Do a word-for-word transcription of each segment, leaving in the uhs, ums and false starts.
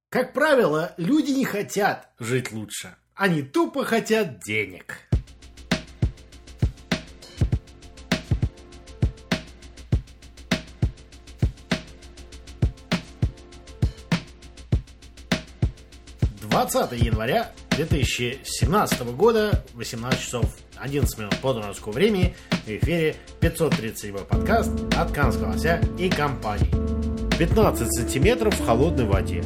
Как правило, люди не хотят жить лучше. Они тупо хотят денег. двадцатого января две тысячи семнадцатого года, восемнадцать часов одиннадцать минут по донецкому времени, в эфире пятьсот тридцать седьмой подкаст от Канского лося и компании. пятнадцать сантиметров в холодной воде.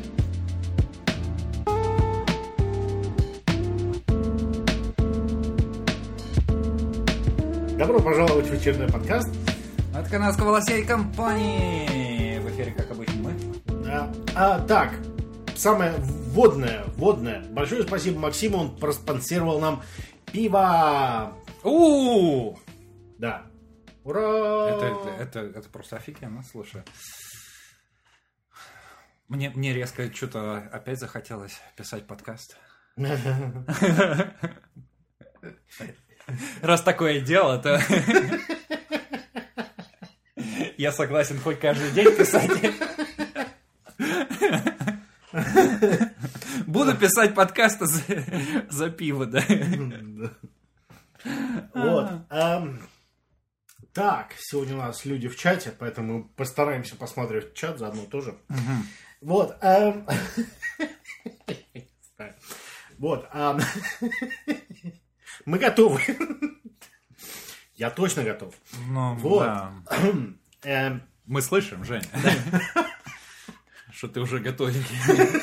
Добро пожаловать в очередной подкаст от Канадского лося и компании. В эфире, как обычно, мы. А, а, так, самое вводное, вводное. Большое спасибо Максиму, он проспонсировал нам пиво. У-у-у! Да. Ура! Это, это, это просто офигенно, слушай. Мне, мне резко что-то опять захотелось писать подкаст. Раз такое дело, то я согласен хоть каждый день писать. Буду писать подкасты за, за пиво, да. Вот. Эм, так, сегодня у нас люди в чате, поэтому постараемся посмотреть чат заодно тоже. Угу. Вот. Эм, вот. Эм, мы готовы. Я точно готов. Ну, вот. Да. эм, мы слышим, Женя, что ты уже готовенький.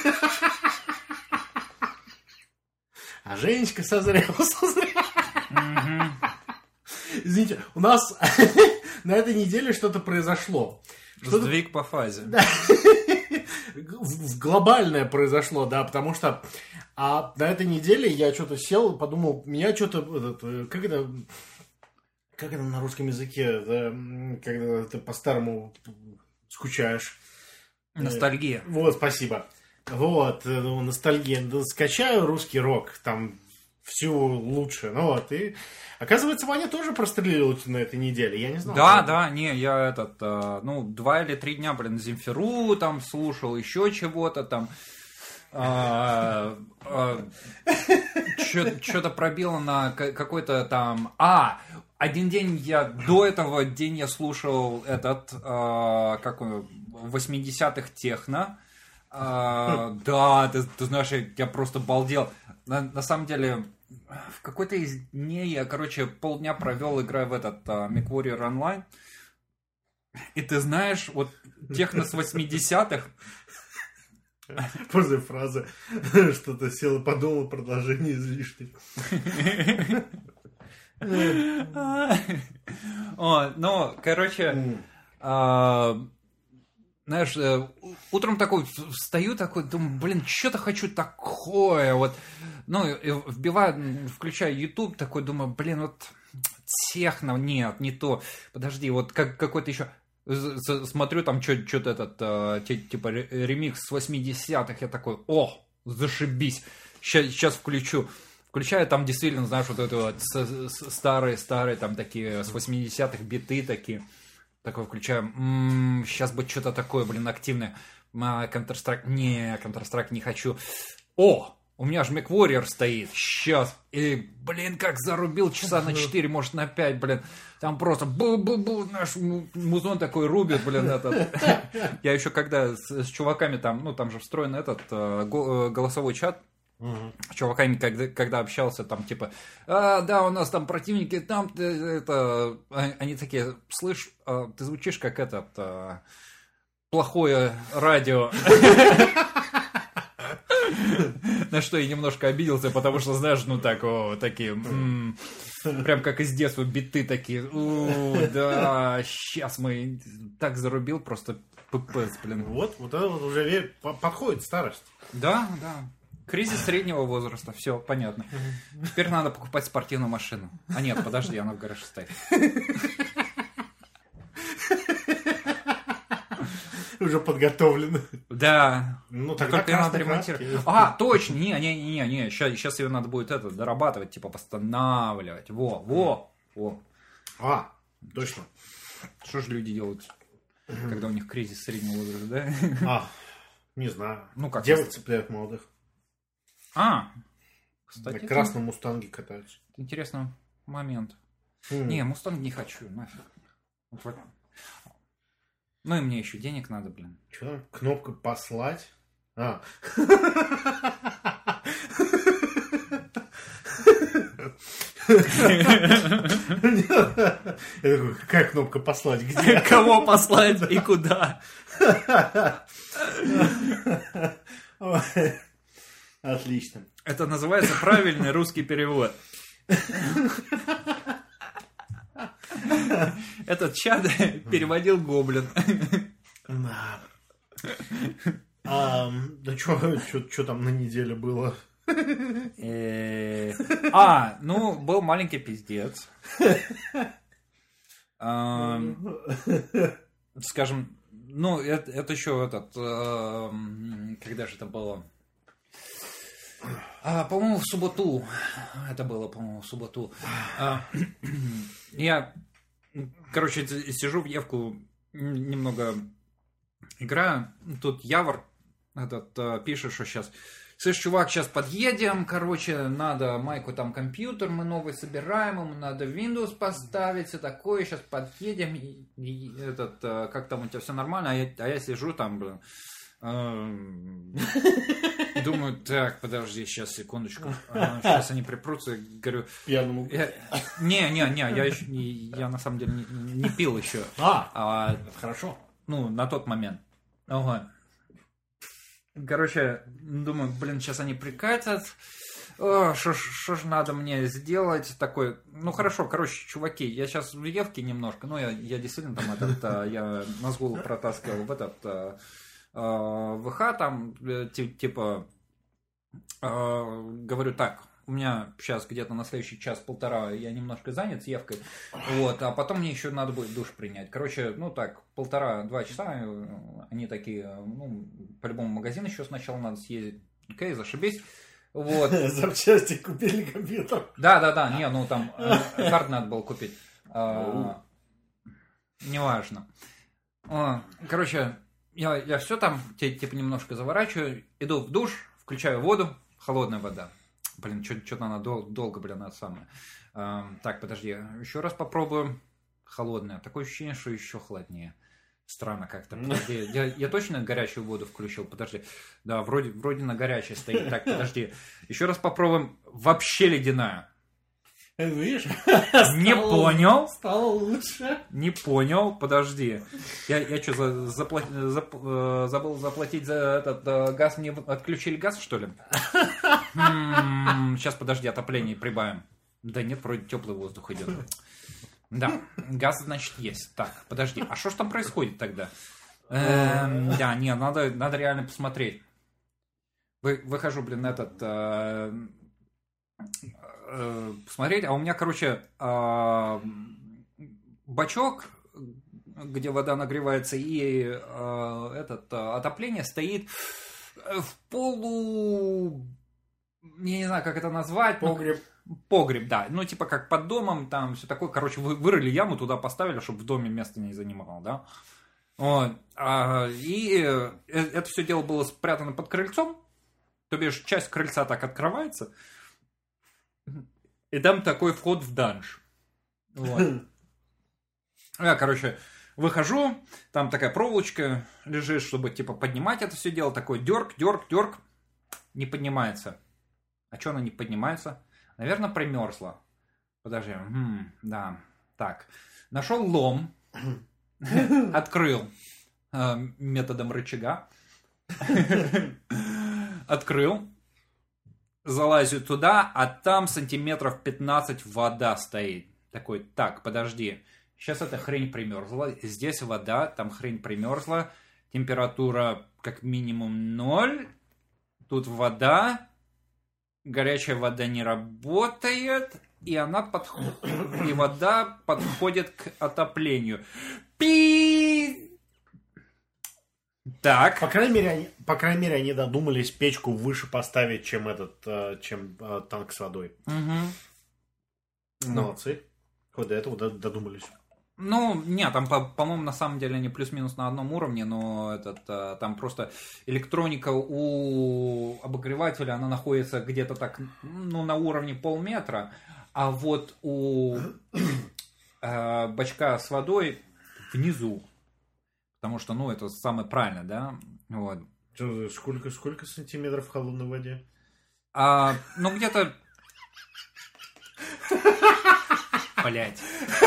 А Женечка созрела, созрела. Извините, у нас на этой неделе что-то произошло. Что-то... Сдвиг по фазе. Да. Глобальное произошло, да, потому что а на этой неделе я что-то сел, подумал, меня что-то, как это, как это на русском языке, да, когда ты по-старому скучаешь. Ностальгия. Вот, спасибо. Вот, ну, ностальгия. Скачаю русский рок, там все лучше. Ну вот, и оказывается, Ваня тоже прострелил на этой неделе, я не знал. Да, да, не, я этот, ну, два или три дня, блин, Земфиру там слушал, еще чего-то там. Что-то пробило на какой-то там... А, один день я, до этого день я слушал этот, как он, восьмидесятых техно. А, да, ты, ты знаешь, я, я просто балдел. На, на самом деле, в какой-то из дней я, короче, полдня провел, играя в этот uh, MechWarrior Online. И ты знаешь, вот техно с восьмидесятых... После фразы что-то сел и подумал, продолжение излишне. Ну, короче... Знаешь, утром такой встаю, такой, думаю, блин, что-то хочу такое, вот, ну, вбиваю, включаю YouTube, такой, думаю, блин, вот, техно, нет, не то, подожди, вот, как, какой-то еще, смотрю, там, что-то этот, типа, ремикс с восьмидесятых, я такой, о, зашибись, сейчас, сейчас включу. Включаю, там действительно, знаешь, вот это вот старые-старые, там, такие, с восьмидесятых биты такие. Такой включаю, м-м, сейчас бы что-то такое, блин, активное. Counter-Strike, не, Counter-Strike не хочу. О, у меня же MechWarrior стоит, сейчас. И, блин, как зарубил часа на четыре, может на пять, блин. Там просто бу-бу-бу, наш музон такой рубит, блин, этот. Я еще когда с, с чуваками там, ну там же встроен этот голосовой чат. Uh-huh. С чуваками, когда, когда общался, там, типа, а, да, у нас там противники, там, ты, это, они такие, слышь, а, ты звучишь как этот, а, плохое радио. На что я немножко обиделся, потому что, знаешь, ну, так, о, такие, прям как из детства биты такие, да, сейчас мы так зарубил, просто пипец, блин. Вот, вот это вот уже подходит старость. Да, да. Кризис среднего возраста, все, понятно. Теперь надо покупать спортивную машину. А нет, подожди, она в гараже стоит. Уже подготовлена. Да. Ну, тогда только ее надо ремонтировать. А, точно, не, не, не, не, сейчас, сейчас ее надо будет это дорабатывать, типа восстанавливать. Во, во, во. А, точно. Что же люди делают, когда у них кризис среднего возраста, да? А. Не знаю. Ну, как Девок если- цепляют молодых. А, На кстати, красном мустанге катаются. это интересный момент. М. Не, мустанг не хочу, нафиг. Вот вот. Ну и мне еще денег надо, блин. Что там? Кнопка послать? А. Я такой, какая кнопка послать? Где? Кого послать и куда? Ой, отлично. Это называется правильный русский перевод. Этот чат переводил Гоблин. Да. А, да что там на неделе было? Э, А, ну, был маленький пиздец. Ам, Скажем, ну, это, это еще этот, эм, когда же это было? А, по-моему, в субботу. Это было, по-моему, в субботу. А, Я, короче, сижу в Евку, м, немного играю. Тут Явор этот э, пишет, что сейчас... Слышь, чувак, сейчас подъедем, короче, надо майку там компьютер, мы новый собираем, ему надо Windows поставить, все такое, сейчас подъедем, и, и этот, э, как там у тебя все нормально, а я, а я сижу там, блин, эм, думаю, так, подожди, сейчас, секундочку, сейчас они припрутся, и говорю, Пьяному. я- не, не, не, я еще, не- я на самом деле не, не пил еще, А, а, хорошо. ну, на тот момент. Ага. Короче, думаю, блин, сейчас они прикатят. Что ж надо мне сделать? Такой, ну хорошо, короче, чуваки, я сейчас в Евке немножко, ну я, я действительно там этот, а, я мозгул протаскивал в этот а, а, ВХ там, э, ти- типа, а, говорю так, у меня сейчас где-то на следующий час-полтора я немножко занят с Евкой, вот, а потом мне еще надо будет душ принять. Короче, ну так, полтора-два часа, э, они такие, ну, по-любому в магазин еще сначала надо съездить. Окей, зашибись. Вот. Запчасти купили компьютер. Да-да-да, не, ну там э, карт надо было купить. А, неважно. А, Короче, я, я все там, те- типа, немножко заворачиваю, иду в душ, включаю воду, холодная вода. Блин, что-то она дол- долго, блин, это самое. А, так, подожди, еще раз попробую. Холодная. Такое ощущение, что еще холоднее. Странно как-то. Подожди, я, я точно горячую воду включил? Подожди. Да, вроде, вроде на горячей стоит. Так, подожди. Еще раз попробуем. Вообще ледяная. Видишь? Не понял. Стало лучше. Не понял. Подожди. Я, я что, за, запла- зап- э, забыл заплатить за этот э, газ? Мне отключили газ, что ли? М, Сейчас, подожди, отопление прибавим. Да нет, вроде теплый воздух идет. Да, газ, значит, есть. Так, подожди, а что ж там происходит тогда? Эм, Да, не, надо, надо реально посмотреть. Вы, выхожу, блин, этот... э, э, посмотреть, а у меня, короче, э, бачок, где вода нагревается, и э, этот, э, отопление стоит в полу... Я не знаю, как это назвать. но- Погреб. Погреб, да. Ну, типа, как под домом, там все такое. Короче, вы, вырыли яму, туда поставили, чтобы в доме место не занимало, да. Вот. А, и э, это все дело было спрятано под крыльцом. То бишь, часть крыльца так открывается. И там такой вход в данж. Вот. Я, короче, выхожу, там такая проволочка лежит, чтобы, типа, поднимать это все дело. Такой дерг, дерг, дерг. Не поднимается. А что она не поднимается? Наверное, примерзла. Подожди. М, да. Так. Нашел лом. Открыл. э, Методом рычага. Открыл. Залазю туда, а там сантиметров пятнадцать вода стоит. Такой, так, подожди. Сейчас эта хрень примерзла. Здесь вода, там хрень примерзла. Температура как минимум ноль. Тут вода. Горячая вода не работает. И она подходит. И вода подходит к отоплению. Пи. Так. По крайней мере, они, по крайней мере, они додумались печку выше поставить, чем этот, э, чем э, танк с водой. Мгм. Молодцы. Вот до этого до- додумались. Ну, нет, там, по- по-моему, на самом деле они плюс-минус на одном уровне, но этот, а, там просто электроника у обогревателя, она находится где-то так, ну, на уровне полметра, а вот у э, бачка с водой внизу, потому что, ну, это самое правильное, да, вот. Что, сколько, сколько сантиметров в холодной воде? А, ну, где-то... Блять.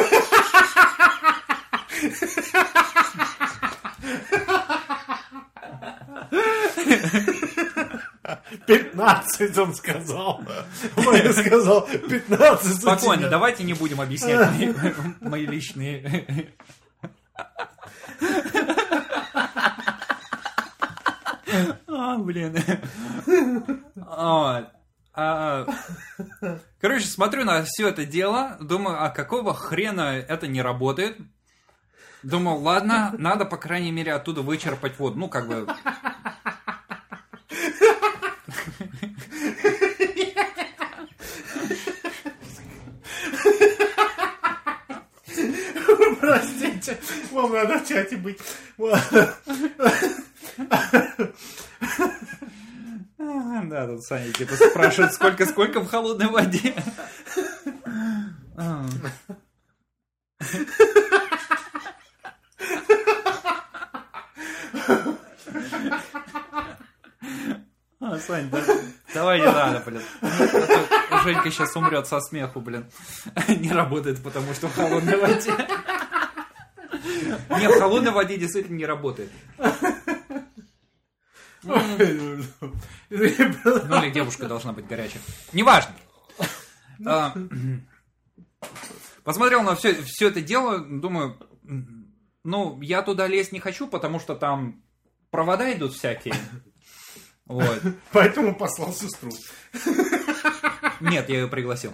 пятнадцать, он сказал. Он сказал пятнадцать. Спокойно, давайте не будем объяснять мои, мои личные... А, блин. Вот. А, короче, смотрю на все это дело, думаю, а какого хрена это не работает? Думаю, ладно, надо, по крайней мере, оттуда вычерпать воду. Ну, как бы... Простите, вам надо в чате быть. Да, тут Саня типа спрашивает, сколько, сколько в холодной воде. А, Сань, да, давай не надо, блин. А то Женька сейчас умрет со смеху, блин. Не работает, потому что в холодной воде. Не, в холодной воде действительно не работает. Ну или девушка должна быть горячая. Неважно. А, посмотрел на все, все это дело, думаю, ну, я туда лезть не хочу, потому что там провода идут всякие. Вот. Поэтому послал сестру. Нет, я ее пригласил.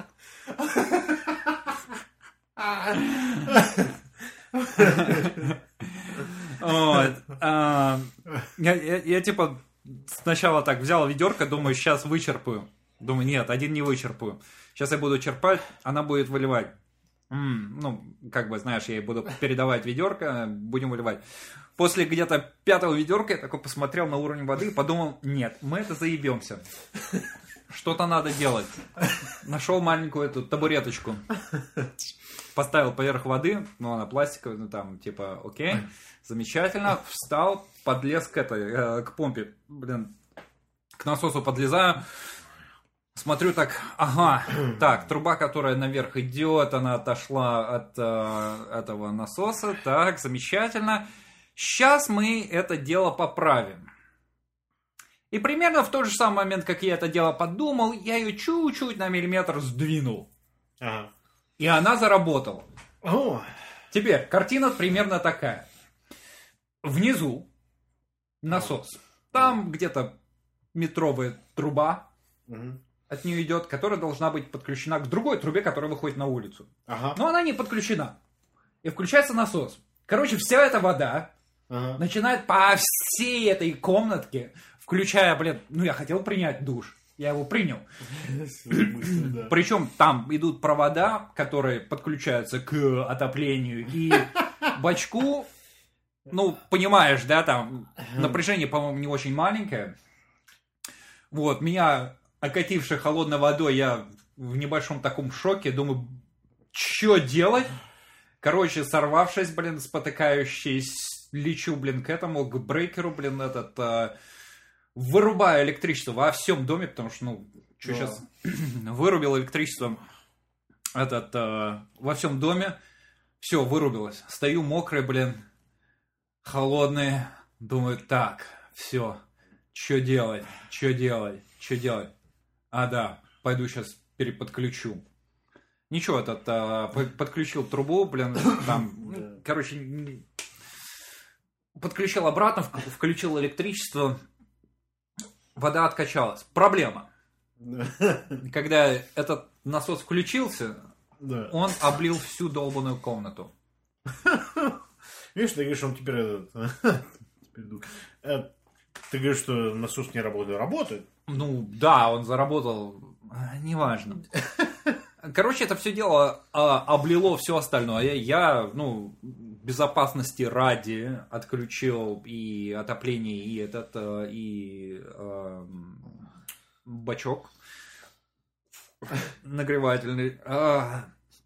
Вот. А, я, я, я типа сначала так взял ведерко, думаю, сейчас вычерпаю. Думаю, нет, один не вычерпаю. Сейчас я буду черпать, она будет выливать. М-м, ну, как бы, знаешь, я ей буду передавать ведерко, будем выливать. После где-то пятого ведерка я такой посмотрел на уровень воды и подумал, нет, мы это заебемся. Что-то надо делать. Нашел маленькую эту табуреточку. Поставил поверх воды, ну, она пластиковая, ну, там, типа, окей, замечательно. Встал, подлез к этой, э, к помпе, блин, к насосу подлезаю. Смотрю так, ага, так, труба, которая наверх идет, она отошла от э, этого насоса, так, замечательно. Сейчас мы это дело поправим. И примерно в тот же самый момент, как я это дело подумал, я ее чуть-чуть на миллиметр сдвинул. Ага. И она заработала. О. Теперь, картина примерно такая. Внизу насос. Там где-то метровая труба Угу. от нее идет, которая должна быть подключена к другой трубе, которая выходит на улицу. Ага. Но она не подключена. И включается насос. Короче, вся эта вода Ага. начинает по всей этой комнатке, включая, блин, ну я хотел принять душ. Я его принял. Причем там идут провода, которые подключаются к отоплению и бачку. Ну, понимаешь, да, там напряжение, по-моему, не очень маленькое. Вот, меня окативший холодной водой, я в небольшом таком шоке. Думаю, что делать? Короче, сорвавшись, блин, спотыкающись, лечу, блин, к этому, к брейкеру, блин, этот... э, вырубаю электричество во всем доме, потому что, ну, что Да. сейчас... Вырубил электричество этот, э, во всем доме. Все, вырубилось. Стою мокрый, блин, холодный. Думаю, так, все, что делать, что делать, что делать? А, да, пойду сейчас переподключу. Ничего, этот, э, по- подключил трубу, блин, там, ну, короче, н- подключил обратно, вк- включил электричество, вода откачалась. Проблема. Когда этот насос включился, Да. он облил всю долбаную комнату. Видишь, ты говоришь, он теперь этот... теперь ду- э, Ты говоришь, что насос не работает. Работает. Ну, да, он заработал, а, неважно. Короче, это все дело а, облило все остальное. Я, я, ну, безопасности ради отключил и отопление, и этот, и э, бачок нагревательный. А,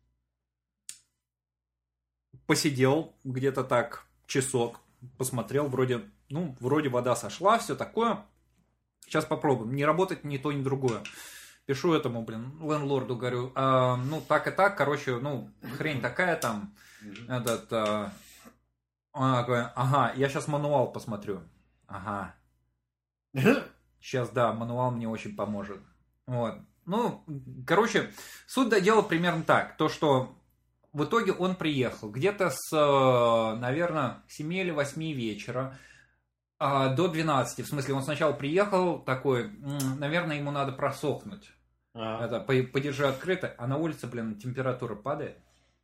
посидел где-то так часок, посмотрел, вроде, ну, вроде вода сошла, все такое. Сейчас попробуем. Не работать ни то, ни другое. Пишу этому, блин, лендлорду, говорю, а, ну, так и так, короче, ну, хрень такая там, mm-hmm. этот, а, а, говорю, ага, я сейчас мануал посмотрю, ага, сейчас, да, мануал мне очень поможет, вот, ну, короче, суть до дела примерно так, то, что в итоге он приехал где-то с, наверное, семи или восьми вечера, до двенадцати, в смысле, он сначала приехал такой, наверное, ему надо просохнуть. А. Это, подержи открыто, а на улице, блин, температура падает.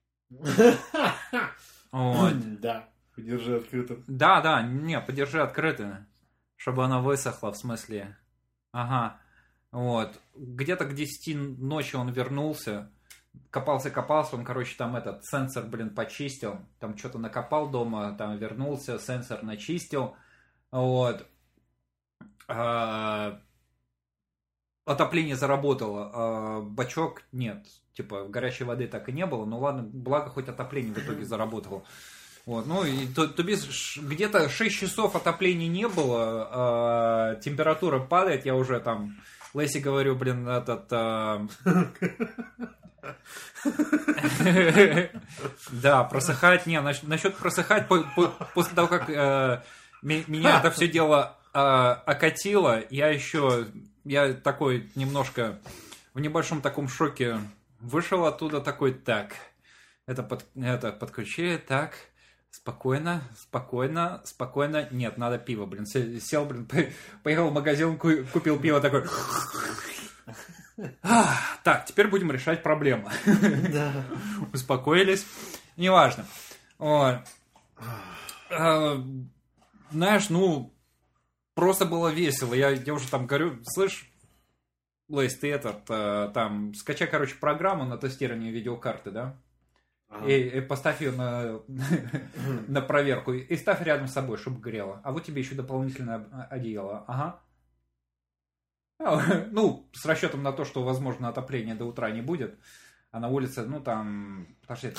Вот. Да, подержи открыто. Да, да, не, подержи открыто, чтобы она высохла, в смысле. Ага, вот. Где-то к десяти ночи он вернулся, копался-копался, он, короче, там этот сенсор, блин, почистил, там что-то накопал дома, там вернулся, сенсор начистил. Вот. А, отопление заработало, а бачок нет. Типа горячей воды так и не было. Ну ладно, благо хоть отопление в итоге заработало. Вот. Ну и то, то без, где-то шесть часов отопления не было. А, температура падает. Я уже там Лэйси говорю, блин, этот... А... Да, просыхать. Не, насчет просыхать после того, как... Меня это все дело э, окатило, я еще, я такой немножко в небольшом таком шоке вышел оттуда, такой, так, это, под, это подключи, так, спокойно, спокойно, спокойно, нет, надо пиво, блин, сел, блин, поехал в магазин, купил пиво, такой, так, теперь будем решать проблему. Успокоились, неважно, вот. Знаешь, ну, просто было весело. Я, я уже там говорю, слышь, Лейс, ты этот, э, там, скачай, короче, программу на тестирование видеокарты, да? Ага. И, и поставь ее на, на проверку. И ставь рядом с собой, чтобы грело. А вот тебе еще дополнительное одеяло. Ага. Ну, с расчетом на то, что, возможно, отопления до утра не будет. А на улице, ну, там... Подожди.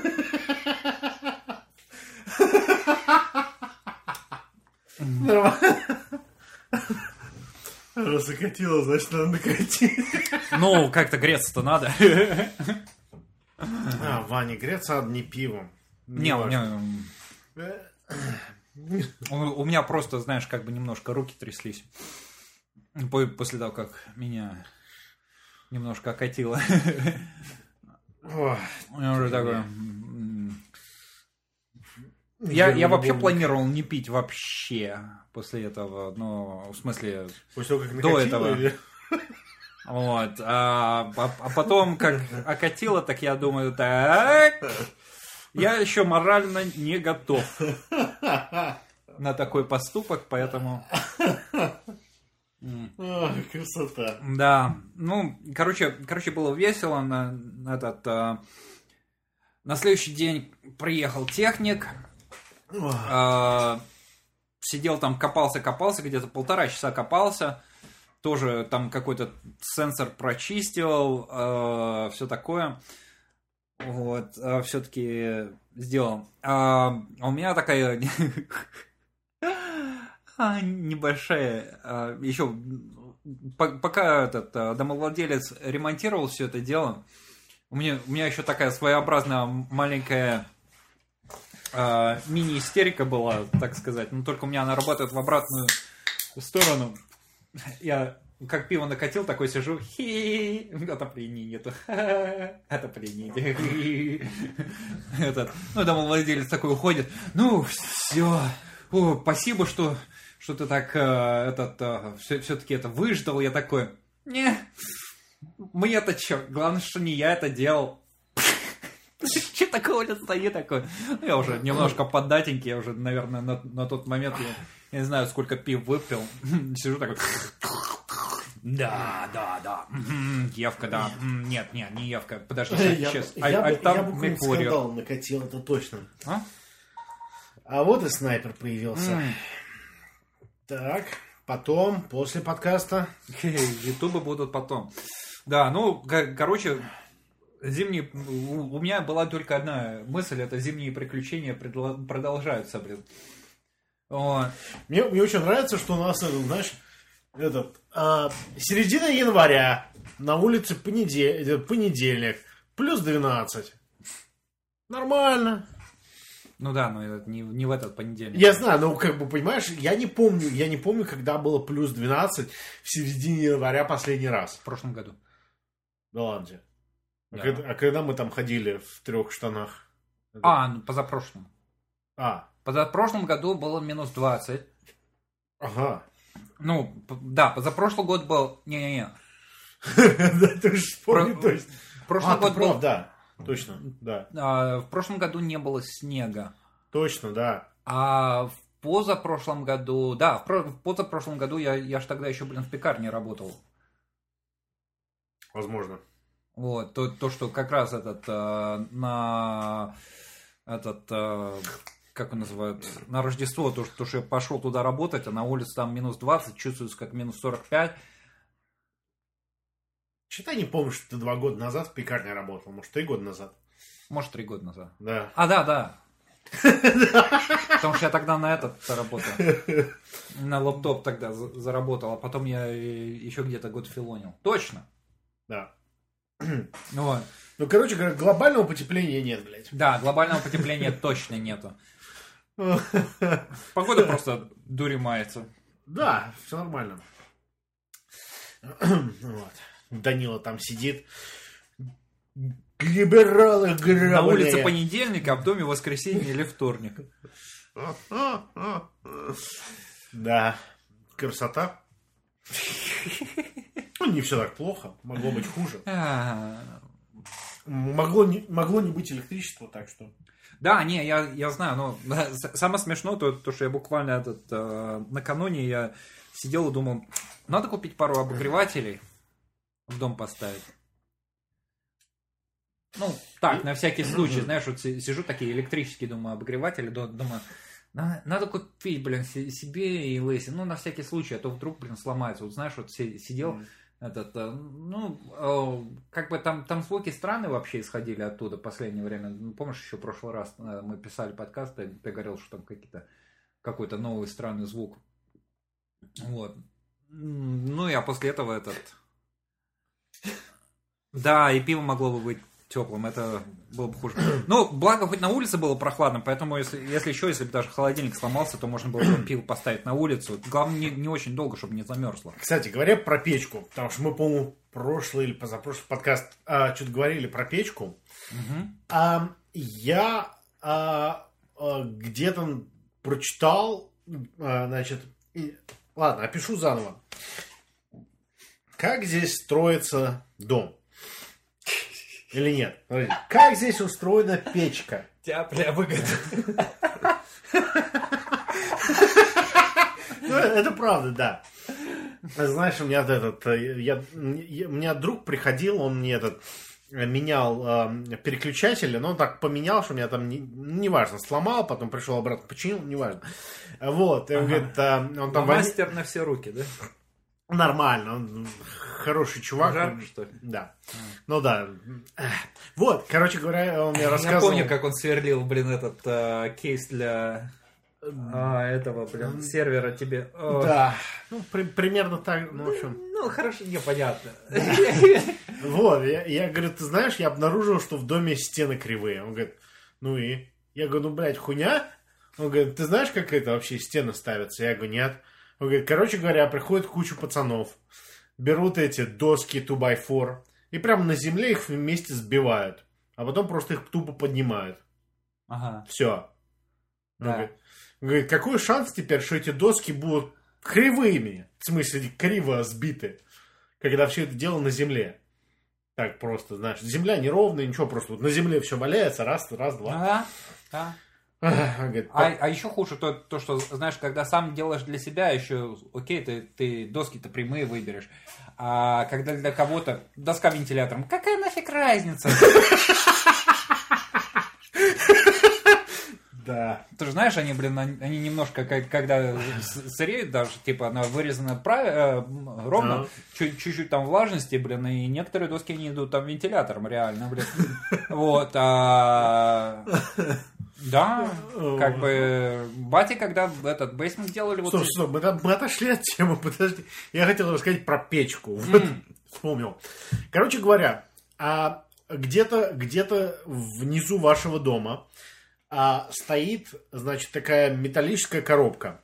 Раз закатило, значит, надо накатить. Ну, как-то греться-то надо. А, Ваня, греться надо не пивом. Не, не у меня... У, у меня просто, знаешь, как бы немножко руки тряслись. После того, как меня немножко окатило. Я уже такой... Я, я вообще планировал не пить вообще после этого, ну, в смысле, после того, как до этого. Или... Вот, а, а, а потом, как окатило, так я думаю, так, я еще морально не готов на такой поступок, поэтому... О, красота. Да, ну, короче, короче, было весело, на, на этот... А, на следующий день приехал техник... Uh, сидел там, копался-копался, где-то полтора часа копался, тоже там какой-то сенсор прочистил, uh, все такое, вот, uh, все-таки сделал. Uh, у меня такая небольшая, uh, еще пока этот uh, домовладелец ремонтировал все это дело, у меня, у меня еще такая своеобразная маленькая Uh, мини-истерика была, так сказать. Но только у меня она работает в обратную сторону. Я как пиво накатил, такой сижу. Хи, отопления нету. Отопления. Этот. Ну, домовладелец такой уходит. Ну, все. О, спасибо, что, что ты так этот, все, все-таки это выждал. Я такой. Не. Мне-то что? Главное, что не я это делал. Че такого не стоит такой? Ну, я уже немножко поддатенький, я уже, наверное, на, на тот момент, я, я не знаю, сколько пив выпил. Сижу такой, Да, да, да. М-м, Евка, да. М, Нет, нет, не Евка. Подожди, Я, сейчас. я, бы- Альтан я бы какой-нибудь Меркурио. скандал накатил, это точно. А? А вот и снайпер появился. М. Так, потом, после подкаста. Ютубы будут потом. Да, ну, ко- короче, зимние... У у меня была только одна мысль, это зимние приключения предла- продолжаются, блин. О, Мне, мне очень нравится, что у нас, э, знаешь, этот, а, середина января, на улице понедель- э, понедельник, плюс двенадцать. Нормально. ну да, но это не, не в этот понедельник. Я знаю, но как бы, понимаешь, я не помню, я не помню, когда было плюс двенадцать в середине января последний раз. В прошлом году. Да ладно тебе. А, Да. когда, а когда мы там ходили в трех штанах? А, ну позапрошлом. А, Позапрошлом году было минус двадцать. ага. Ну, п- да, позапрошлый год был... Не-не-не. Да, ты уж вспомни Про- точно. Прошлый А, год ты был... прав, да. Точно, да. а, в прошлом году не было снега. Точно, да. А в позапрошлом году... Да, в, про- в позапрошлом году я, я ж тогда еще, блин, в пекарне работал. Возможно. Вот, то, то что как раз этот э, на этот э, как он называют, на Рождество, то, что то, что я пошел туда работать, а на улице там минус двадцать, чувствуется как минус сорок пять. Что-то я не помню, что ты два года назад в пекарне работал. Может, три года назад. Может, три года назад. Да. А, да, да. Потому что я тогда на этот работал. На лаптоп тогда за- заработал, а потом я э, еще где-то год филонил. Точно. Да. Вот. Ну, короче говоря, глобального потепления нет, блядь. Да, глобального потепления точно нету. Погода просто дури мается. Да, все нормально. Вот. Данила там сидит. Либералы грабли. На улице понедельник, а в доме воскресенье или вторник. Да. Красота. Ну, не все так плохо. Могло быть хуже. А, Могло не, могло не быть электричества, так что... Да, не, я, я знаю, но самое смешное, то, то что я буквально этот, э, накануне я сидел и думал, надо купить пару обогревателей, в дом поставить. Ну, так, на всякий случай, знаешь, вот си- сижу такие электрические, думаю, обогреватели, ду- думаю, «На- надо купить, блин, се- себе и Лэйси, ну, на всякий случай, а то вдруг, блин, сломается. Вот знаешь, вот си- сидел, этот, э, ну, э, как бы там, там звуки странные вообще исходили оттуда в последнее время. Ну, помнишь, еще в прошлый раз э, мы писали подкаст, ты, ты говорил, что там какие-то, какой-то новый странный звук. Вот. М, Ну, я после этого этот... Да, и пиво могло бы быть теплым, это было бы хуже. Ну, благо, хоть на улице было прохладно, поэтому, если, если еще, если бы даже холодильник сломался, то можно было бы пиво поставить на улицу. Главное, не, не очень долго, чтобы не замерзло. Кстати, говоря про печку, потому что мы, по-моему, прошлый или позапрошлый подкаст а, что-то говорили про печку. Мгм. А, я а, а, где-то прочитал, а, значит, и- ладно, опишу заново. Как здесь строится дом? Или нет? Смотрите, как здесь устроена печка? Тебя, бля, выгода. Ну, это правда, да. Знаешь, у меня этот, э, я, я- у меня друг приходил, он мне этот э, менял э, переключатели, но он так поменял, что у меня там, не, ну, неважно, сломал, потом пришел обратно, починил, неважно. Вот, и он Ага. говорит, э, он там вони- Мастер на все руки, да? нормально, он хороший чувак. Жарко, он- что ли? Да. Ну да. Эх. Вот, короче говоря, он мне Я рассказывал. помню, как он сверлил, блин, этот э, кейс для а, этого, блин, сервера тебе. О. Да. Ну, при- примерно так, ну, в общем. Ну, хорошо, непонятно. Вот, я, я говорю, ты знаешь, я обнаружил, что в доме стены кривые. Он говорит, ну и? Я говорю, ну, блядь, хуйня? Он говорит, ты знаешь, как это вообще стены ставятся? Я говорю, нет. Он говорит, короче говоря, приходит куча пацанов, берут эти доски two by four и прямо на земле их вместе сбивают. А потом просто их тупо поднимают. Ага. Все. Да. Говорит, какой шанс теперь, что эти доски будут кривыми? В смысле, криво сбиты. Когда все это дело на земле. Так просто, знаешь, земля неровная, ничего, просто вот на земле все валяется, раз, раз, два. Ага. Да. Говорит, А, а еще хуже то, то, что, знаешь, когда сам делаешь для себя, еще, окей, ты, ты доски-то прямые выберешь. А когда для кого-то доска вентилятором, какая нафиг разница? Да. Ты же знаешь, они, блин, они, они немножко, как, когда сыреют даже, типа, она вырезана прав... э, ровно, Ага. чуть- чуть-чуть там влажности, блин, и некоторые доски, они идут там вентилятором, реально, блин. Вот, а... Да, как бы, бати, когда этот бейсмент делали... вот Стоп, стоп, мы, там- мы отошли от темы, подожди. Я хотел рассказать про печку. Вот, вспомнил. Короче говоря, а где-то где-то внизу вашего дома а, стоит, значит, такая металлическая коробка.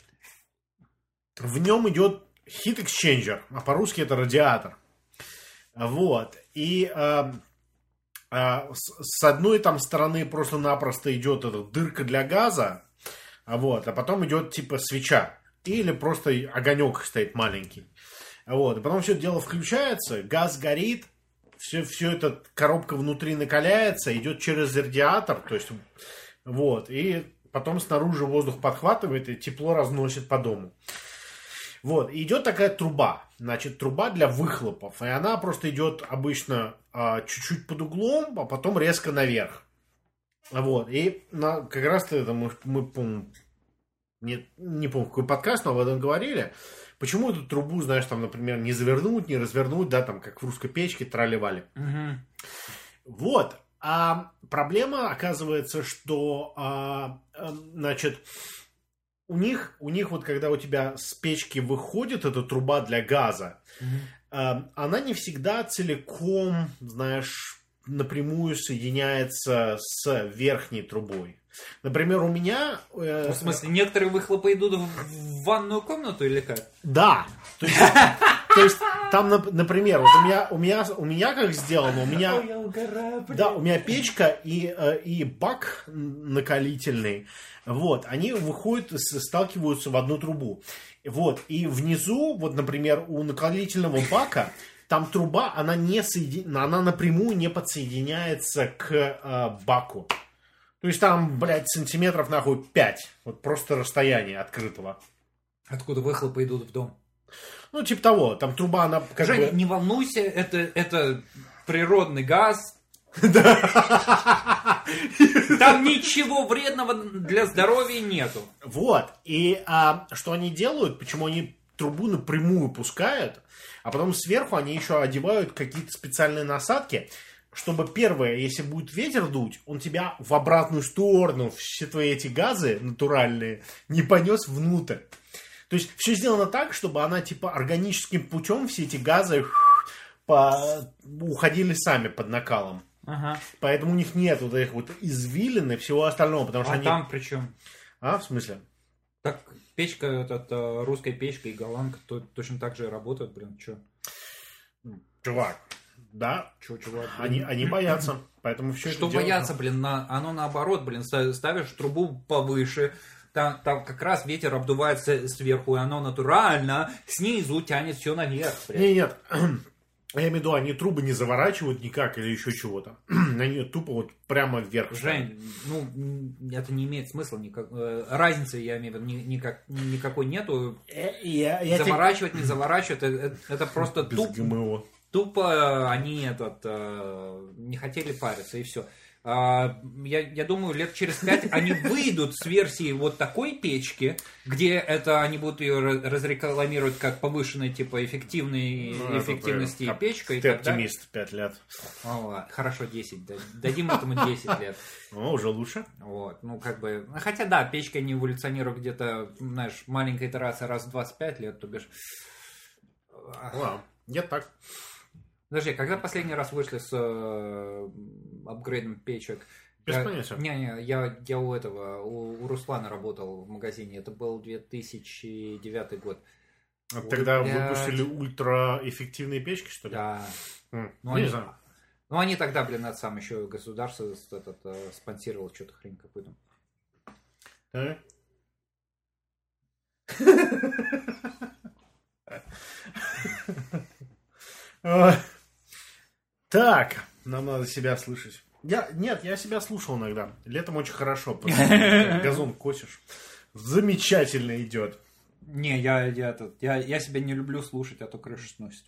В нем идет heat exchanger, а по-русски это радиатор. Вот. И а, а, с, с одной там стороны просто-напросто идет эта дырка для газа, а вот, а потом идет типа свеча. Или просто огонек стоит маленький. Вот. И потом все это дело включается, газ горит, все, все это, коробка внутри накаляется, идет через радиатор, то есть, вот, и потом снаружи воздух подхватывает и тепло разносит по дому. Вот, и идет такая труба, значит, труба для выхлопов, и она просто идет обычно а, чуть-чуть под углом, а потом резко наверх. Вот, и на, как раз-то это мы, мы помню, не, не помню, какой подкаст, но об этом говорили. Почему эту трубу, знаешь, там, например, не завернуть, не развернуть, да, там, как в русской печке, трали-вали. Угу. Вот. А проблема, оказывается, что, а, а, значит, у них, у них вот когда у тебя с печки выходит эта труба для газа, Угу. а, она не всегда целиком, знаешь, напрямую соединяется с верхней трубой. Например, у меня... э, В смысле, некоторые выхлопы идут в, в ванную комнату или как? Да. То есть, то есть там, нап- например, вот у меня, у меня, у меня как сделано, у меня, я угораю, блин. да, у меня печка и, э, и бак накалительный, вот, они выходят, с- сталкиваются в одну трубу. Вот, и внизу, вот, например, у накалительного бака, там труба, она не соединяется, она напрямую не подсоединяется к э, баку. То есть там, блядь, сантиметров нахуй пять. Вот просто расстояние открытого. Откуда выхлопы идут в дом? Ну, типа того, там труба, она как Женя, бы... не волнуйся, это, это природный газ. Там ничего вредного для здоровья нету. Вот. И а, что они делают, почему они трубу напрямую пускают, а потом сверху они еще одевают какие-то специальные насадки, чтобы первое, если будет ветер дуть, он тебя в обратную сторону, все твои эти газы натуральные, не понес внутрь. То есть все сделано так, чтобы она типа органическим путем все эти газы по... уходили сами под накалом. Ага. Поэтому у них нет вот этих вот извилин и всего остального, потому что А они... там при чем? А, в смысле? Так, печка, этот, э, русская печка и голландка то, точно так же и работают, блин, чё? Чувак, да, Чё, чувак? блин? они, они боятся, поэтому все Что это дело- бояться, блин, на, оно наоборот, блин, ста- ставишь трубу повыше, там, там как раз ветер обдувается сверху, и оно натурально снизу тянет все наверх. блин. Не, нет, я имею в виду, они трубы не заворачивают никак или еще чего-то. Они тупо вот прямо вверх. Жень, ну, м, это не имеет смысла никак. э, Разницы, я имею в виду, ни- никак, никакой нету. Э, Я, я тебе- Заворачивать, не заворачивать, это, это просто Без туп- ГМО. тупо они этот, э, не хотели париться, и все. Я, я думаю, лет через пять они выйдут с версии вот такой печки, где это они будут ее ра- разрекламировать как повышенной типа эффективной Ну, это эффективности ты- печка и Ты так далее. оптимист, пять лет. О, ладно, хорошо, десять. да- Дадим этому десять лет. Ну, уже лучше. Вот, ну как бы. Хотя да, печка не эволюционирует где-то, знаешь, маленькая итерация раз в двадцать пять лет, то бишь. Ладно, нет так. Подожди, когда последний раз вышли с э, апгрейдом печек? Без Я- понятия. Не-не, я, я у этого, у, у Руслана работал в магазине. Это был две тысячи девятый год. А Тогда Блядь. выпустили ультраэффективные печки, что ли? Да. М, Ну, не они, знаю. ну, они тогда, блин, это сам еще государство с- этот, э, спонсировало что-то хрень какую-то. А? А, Так, нам надо себя слышать. Я, нет, я себя слушал иногда. Летом очень хорошо, потому что газон косишь. Замечательно идет. Не, я, я, я, я, я себя не люблю слушать, а то крышу сносит.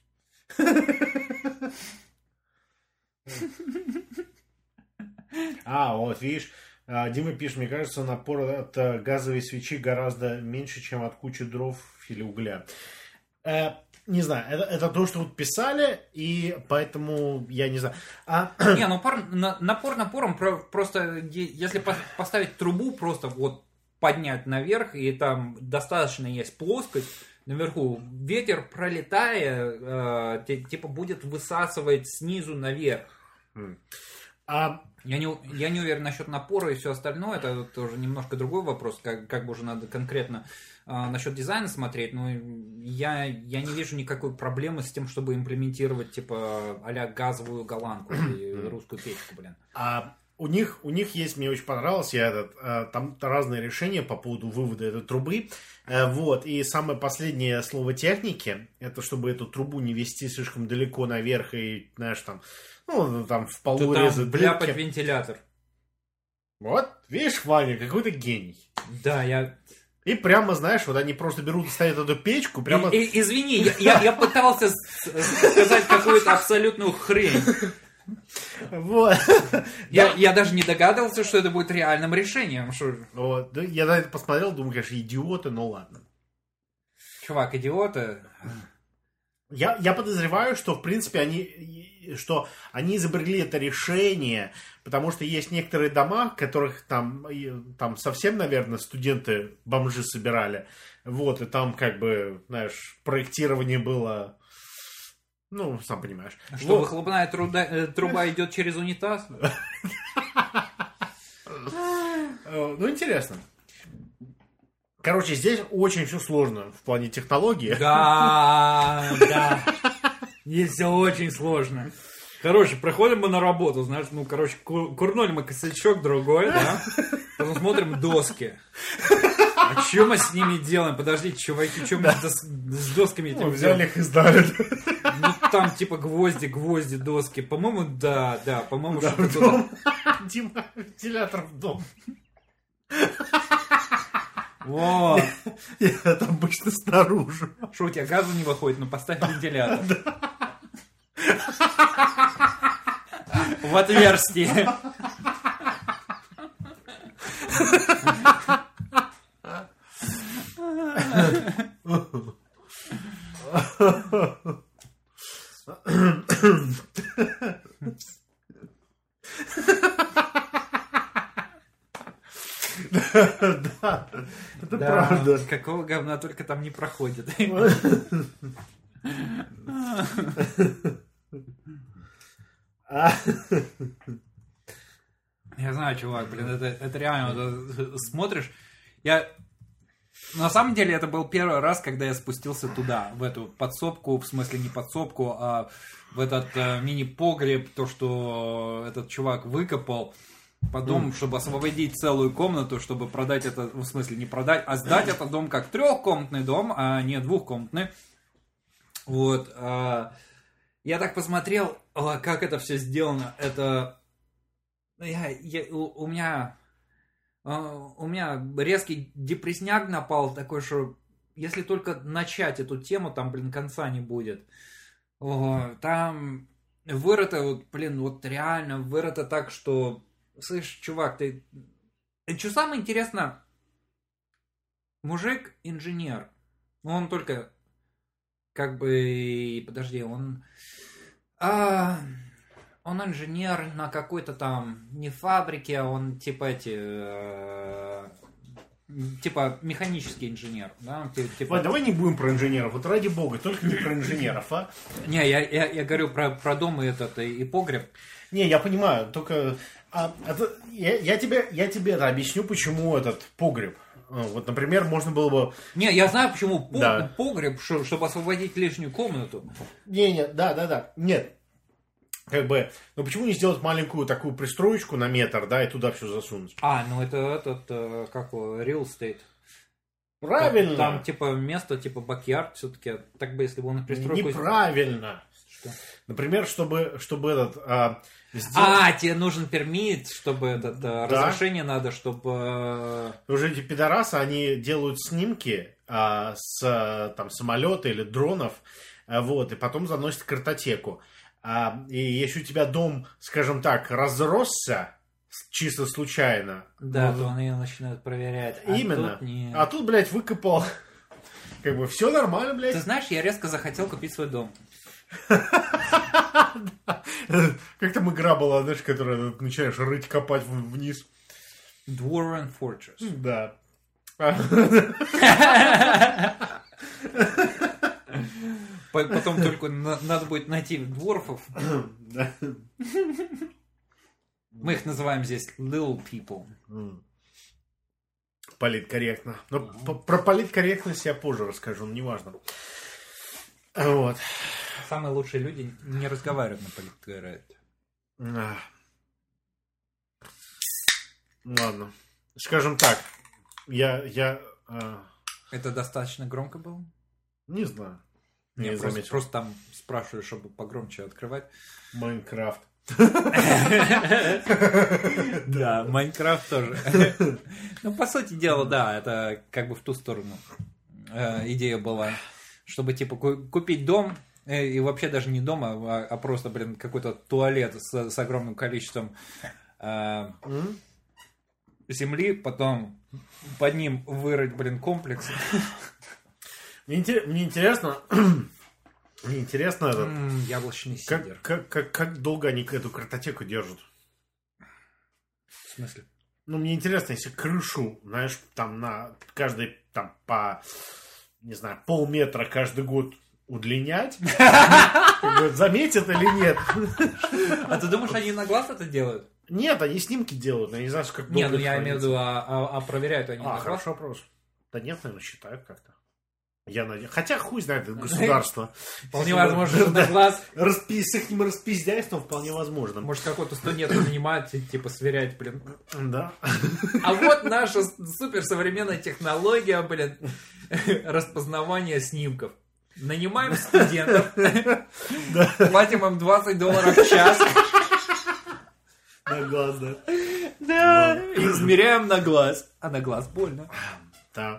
А, вот видишь, Дима пишет, мне кажется, напор от газовой свечи гораздо меньше, чем от кучи дров или угля. Э, не знаю, это, это то, что вот писали, и поэтому я не знаю. А... Не, ну пар, на, напор напором, просто если по, поставить трубу, просто вот поднять наверх, и там достаточно есть плоскость, наверху ветер, пролетая, э, типа будет высасывать снизу наверх. А... Я не, я не уверен насчет напора и все остальное, это тоже немножко другой вопрос, как, как бы уже надо конкретно э, насчет дизайна смотреть, но я, я не вижу никакой проблемы с тем, чтобы имплементировать типа а-ля газовую голландку или русскую печку, блин. А у них, у них есть, мне очень понравилось, я этот, э, там разные решения по поводу вывода этой трубы, э, вот, и самое последнее слово техники, это чтобы эту трубу не вести слишком далеко наверх и, знаешь, там, ну, там в полу резать дырки. Бляпать вентилятор. Вот, видишь, Ваня, какой-то гений. Да, я... И прямо, знаешь, вот они просто берут и ставят эту печку, прямо... И, и, извини, я, я, я пытался сказать какую-то абсолютную хрень. Вот. Я, я даже не догадывался, что это будет реальным решением. Что... Вот. Я на это посмотрел, думаю, конечно, идиоты, но ладно. Чувак, идиоты... Я, я подозреваю, что, в принципе, они, что они изобрели это решение, потому что есть некоторые дома, в которых там, там совсем, наверное, студенты бомжи собирали. Вот, и там, как бы, знаешь, проектирование было... Ну, сам понимаешь. Что, вот. Выхлопная труда, труба идет через унитаз? Ну, интересно. Короче, здесь очень все сложно в плане технологии. Да, да. Здесь все очень сложно. Короче, проходим мы на работу, знаешь, ну, короче, курнули мы косячок другой, да? Потом смотрим доски. А что мы с ними делаем? Подождите, чуваки, что мы да. с, с досками этим ну, взяли их и сдали. Ну, там типа гвозди, гвозди, доски. По-моему, да, да, по-моему, да, что-то туда. Дима, вентилятор в дом. Вот. Это обычно снаружи. Что, у тебя газу не выходит? Ну, поставь вентилятор. В отверстие. Да, это правда. Какого говна только там не проходит. Я знаю, чувак, блин, это, это реально, это, смотришь, я, на самом деле, это был первый раз, когда я спустился туда, в эту подсобку, в смысле не подсобку, а в этот э, мини-погреб, то, что этот чувак выкопал, потом, mm. чтобы освободить целую комнату, чтобы продать это, в смысле не продать, а сдать этот дом как трехкомнатный дом, а не двухкомнатный. Вот, а, я так посмотрел, как это все сделано, это... Я, я, у, у меня у меня резкий депрессняк напал такой, что если только начать эту тему, там, блин, конца не будет. О, там вырыто, вот, блин, вот реально вырыто так, что, слышь, чувак, ты... И что самое интересное, мужик инженер, он только, как бы, подожди, он... А... Он инженер на какой-то там, не фабрике, он типа эти, э, типа механический инженер. Да? Типа... Ладно, давай не будем про инженеров, вот ради бога, только не про инженеров, а? Не, я, я, я говорю про, про дом и этот, и погреб. Не, я понимаю, только а, это, я, я, тебе, я тебе это объясню, почему этот погреб. Вот, например, можно было бы... Не, я знаю, почему да. погреб, чтобы освободить лишнюю комнату. Не, не, да, да, да, нет. Как бы, ну почему не сделать маленькую такую пристроечку на метр, да, и туда все засунуть? А, ну это этот, как его, real estate. Правильно. Там, там типа место, типа бакьярд все-таки, так бы если бы он и пристройку... Неправильно. Что? Например, чтобы, чтобы этот... А, сделать... а, тебе нужен пермит, чтобы этот... Да. Разрешение надо, чтобы... Уже эти пидорасы, они делают снимки а, с там, самолета или дронов, а, вот, и потом заносят в картотеку. А, и если у тебя дом, скажем так, разросся, чисто случайно. Да, ну, то они начинают проверять. А именно. Тут не... А тут, блядь, выкопал. Как бы все нормально, блядь. Ты знаешь, я резко захотел купить свой дом. Как там игра была, знаешь, которая начинаешь рыть, копать вниз. Dwarven Fortress. Да. Потом только надо будет найти дворфов. Мы их называем здесь little people. Политкорректно. Но mm-hmm. про политкорректность я позже расскажу, но неважно. Вот. Самые лучшие люди не разговаривают на политкорректно. А. Ладно. Скажем так, я... я а... Это достаточно громко было? Не знаю. Не, не просто, просто там спрашиваю, чтобы погромче открывать. Майнкрафт. Да, Майнкрафт тоже. Ну, по сути дела, да, это как бы в ту сторону идея была, чтобы, типа, купить дом, и вообще даже не дом, а просто, блин, какой-то туалет с огромным количеством земли, потом под ним вырыть, блин, комплекс. Мне интересно... Мне интересно, этот, mm, яблочный сидр. Как, как, как долго они эту картотеку держат? В смысле? Ну, мне интересно, если крышу, знаешь, там на каждый, там, по, не знаю, полметра каждый год удлинять, заметят или нет? А ты думаешь, они на глаз это делают? Нет, они снимки делают, я не знаю, как... Не, ну я имею в виду, а проверяют они на глаз? А, хороший вопрос. Да нет, наверное, считают как-то. Я надеюсь. Хотя хуй знает, это государство. Вполне возможно, на глаз. С их распиздяйством вполне возможно. Может, какой-то студент нанимает, типа, сверять, блин. Да. А вот наша суперсовременная технология, блин, распознавания снимков. Нанимаем студентов, платим им двадцать долларов в час. На глаз, да. Да. И измеряем на глаз. А на глаз больно. Да.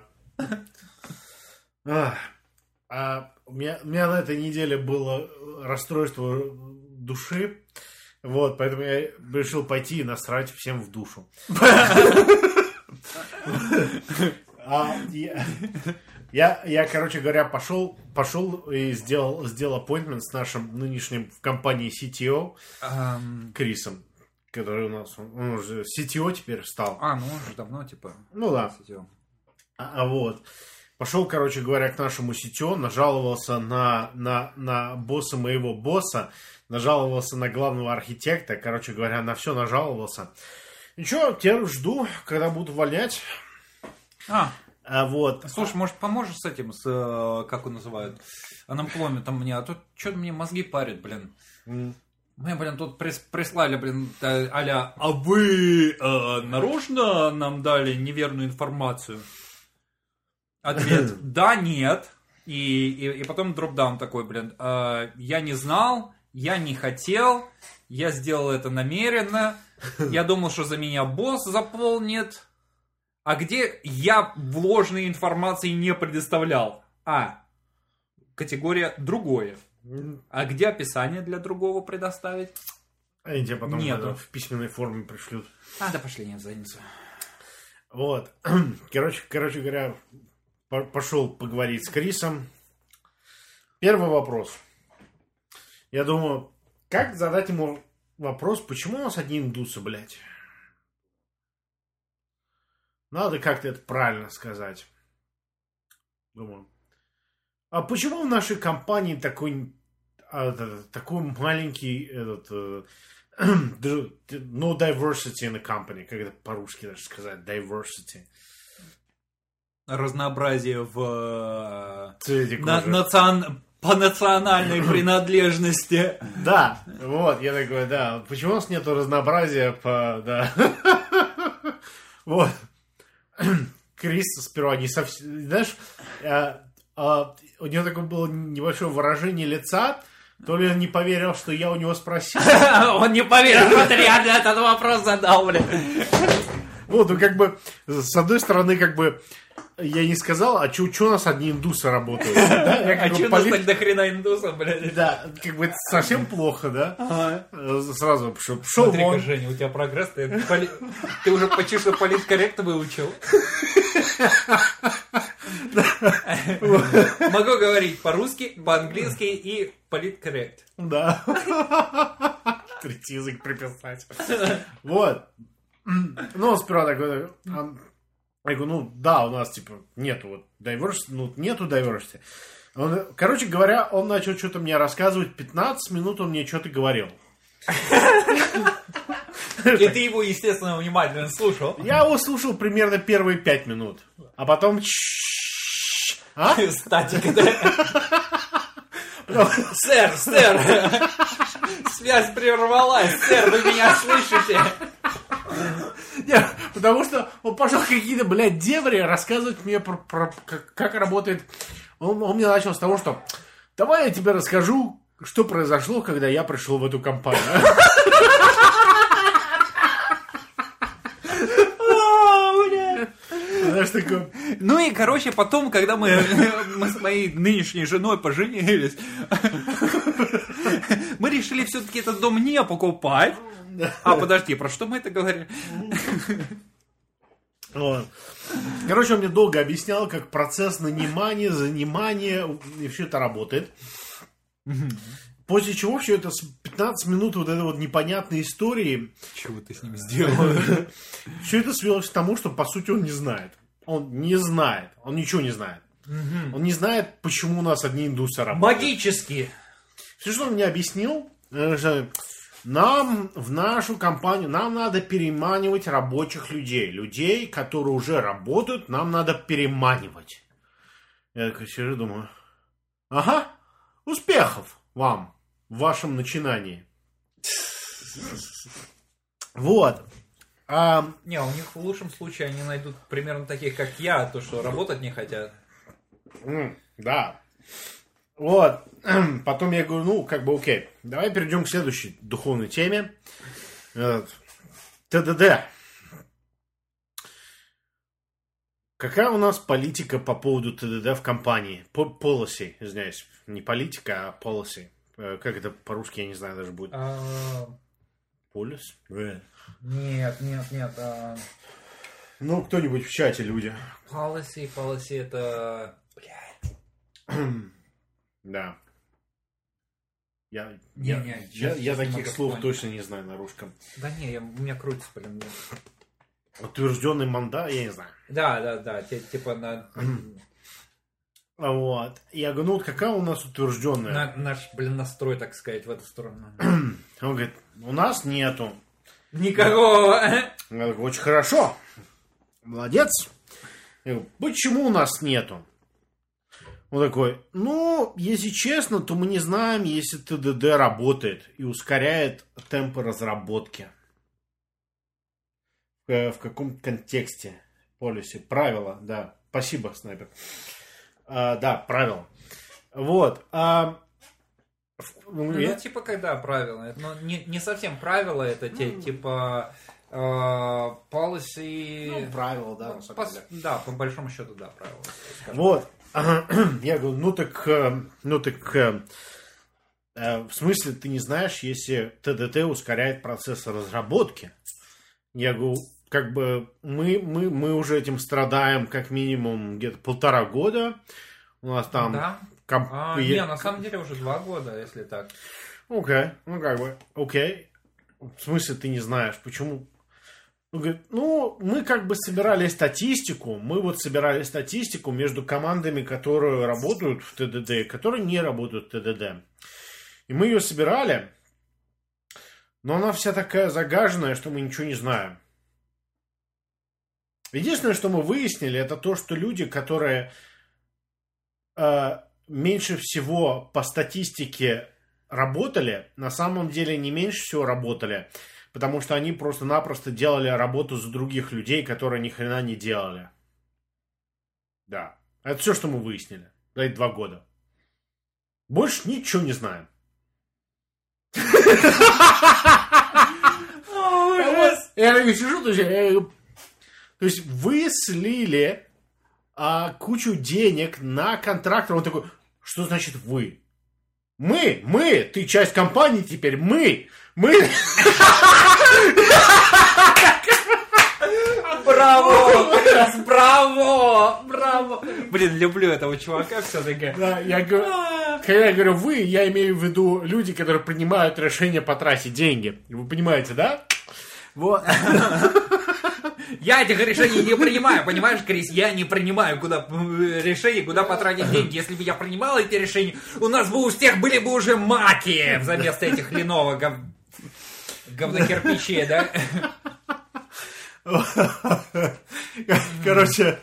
А, а у, меня, у меня на этой неделе было расстройство души, вот, поэтому я решил пойти и насрать всем в душу. Я, я, короче говоря, пошел, пошел и сделал, сделал appointment с нашим нынешним в компании си ти о Крисом, который у нас, он уже си ти о теперь стал. А, ну он же давно, типа. Ну да. А, а вот. Пошел, короче говоря, к нашему си ти о, нажаловался на, на, на босса моего босса, нажаловался на главного архитекта, короче говоря, на все нажаловался. Ничего, теперь жду, когда будут увольнять. А, а вот. Слушай, может, поможешь с этим, с, как он называют, анэмплойментом мне, а то что-то мне мозги парит, блин. Mm. Мы, блин, тут прис, прислали, блин, а-ля, а вы э, нарочно нам дали неверную информацию? Ответ, да, нет. И, и, и потом дропдаун такой, блин, э, я не знал, я не хотел, я сделал это намеренно, я думал, что за меня босс заполнит. А где я вложенной информации не предоставлял? А, категория другое. А где описание для другого предоставить? Они тебе потом Нету. В письменной форме пришлют. А, да пошли не в задницу. Вот. Короче, короче говоря, пошел поговорить с Крисом. Первый вопрос. Я думаю, как задать ему вопрос, почему у нас одни индусы, блядь? Надо как-то это правильно сказать. Думаю. А почему в нашей компании такой, а, такой маленький этот, uh, no diversity in the company? Как это по-русски даже сказать? Diversity. Разнообразие в на, национ... по национальной принадлежности. Да, вот, я такой, да. Почему у нас нету разнообразия по... Да. Вот. Крис сперва не совсем... Знаешь, а, а, у него такое было небольшое выражение лица, То ли он не поверил, что я у него спросил. Он не поверил, что ты реально этот вопрос задал, блин. Вот, ну как бы, с одной стороны, как бы, я не сказал, а что у нас одни индусы работают? А что у нас так до хрена индусов, блядь? Да, как бы это совсем плохо, да? Сразу пошел Смотри-ка, вон. Женя, у тебя прогресс, ты уже почти что политкоррект выучил. Могу говорить по-русски, по-английски и политкоррект. Да. Третий язык приписать. Вот. Ну, он сперва такой, я говорю, ну, да, у нас, типа, нету вот diversity, ну, нету diversity. Он, короче говоря, он начал что-то мне рассказывать, пятнадцать минут он мне что-то говорил. И ты его, естественно, внимательно слушал. Я его слушал примерно первые пять минут, а потом... А? Статика, да? Сэр, сэр, связь прервалась, сэр, вы меня слышите? Нет, потому что он пошел какие-то, блядь, дебри рассказывать мне про, про как, как работает. Он, он мне начал с того, что давай я тебе расскажу, что произошло, когда я пришел в эту компанию. Знаешь, такое... Ну и, короче, потом, когда мы, мы с моей нынешней женой поженились, мы решили все-таки этот дом не покупать. А, подожди, про что мы это говорили? Вот. Короче, он мне долго объяснял, как процесс нанимания, занимания и все это работает. После чего все это с пятнадцать минут вот этой вот непонятной истории. Чего ты с ними сделал? Все это свелось к тому, что по сути он не знает. Он не знает. Он ничего не знает. Он не знает, почему у нас одни индусы работают. Магически. Все, что он мне объяснил, нам в нашу компанию, нам надо переманивать рабочих людей. Людей, которые уже работают, нам надо переманивать. Я такой сижу, думаю, ага, успехов вам в вашем начинании. Вот. А... Не, у них в лучшем случае они найдут примерно таких, как я, то, что работать не хотят. Mm, да. Вот. Потом я говорю, ну, как бы окей. Давай перейдем к следующей духовной теме. ТДД. Какая у нас политика по поводу ТДД в компании? Policy, извиняюсь. Не политика, а policy. Как это по-русски, я не знаю, даже будет. Полис? Нет, нет, нет. А... Ну, кто-нибудь в чате, люди. Policy, policy это... Блядь. Да. Я, не, я, не, я, сейчас, я сейчас таких слов точно не знаю на русском. Да не, я, у меня крутится, блин. Утвержденный мандат, я не знаю. Да, да, да, типа на... Вот. Я говорю, ну вот какая у нас утвержденная? На, наш, блин, настрой, так сказать, в эту сторону. Он говорит, у нас нету. Никакого. Я говорю, очень хорошо. Молодец. Я говорю, почему у нас нету? Он такой, ну, если честно, то мы не знаем, если ТДД работает и ускоряет темпы разработки. В, в каком контексте? Полиси. Правила, да. Спасибо, снайпер. А, да, правила. Вот. А, ну, ну, типа, когда правила? Но не, не совсем правила, это те, типа... Uh, policy... Ну, правила, да. Ну, по, да, по большому счету, да, правила. Вот. Я говорю, ну так, ну так, в смысле ты не знаешь, если ТДД ускоряет процесс разработки? Я говорю, как бы мы, мы, мы уже этим страдаем как минимум где-то полтора года. У нас там... Да? Комп... А, не, на самом деле уже два года, если так. Окей, okay. Ну как бы, окей. Okay. В смысле ты не знаешь, почему... Он говорит, ну, мы как бы собирали статистику, мы вот собирали статистику между командами, которые работают в ТДД и которые не работают в ТДД. И мы ее собирали, но она вся такая загаженная, что мы ничего не знаем. Единственное, что мы выяснили, это то, что люди, которые э, меньше всего по статистике работали, на самом деле не меньше всего работали, потому что они просто-напросто делали работу за других людей, которые ни хрена не делали. Да. Это все, что мы выяснили за эти два года. Больше ничего не знаем. Я такой сижу, то есть, я, то есть вы слили а, кучу денег на контрактор. Он такой, что значит вы? Мы, мы, ты часть компании теперь, мы, мы. Браво, Крис, браво, браво. Блин, люблю этого чувака все-таки. Да, я говорю, когда я говорю вы, я имею в виду люди, которые принимают решение потратить деньги. Вы понимаете, да? Вот. Я этих решений не принимаю, понимаешь, Крис? Я не принимаю куда решений, куда потратить деньги. Если бы я принимал эти решения, у нас бы у всех были бы уже маки вместо этих Lenovo гов... говнокирпичей, да? Короче,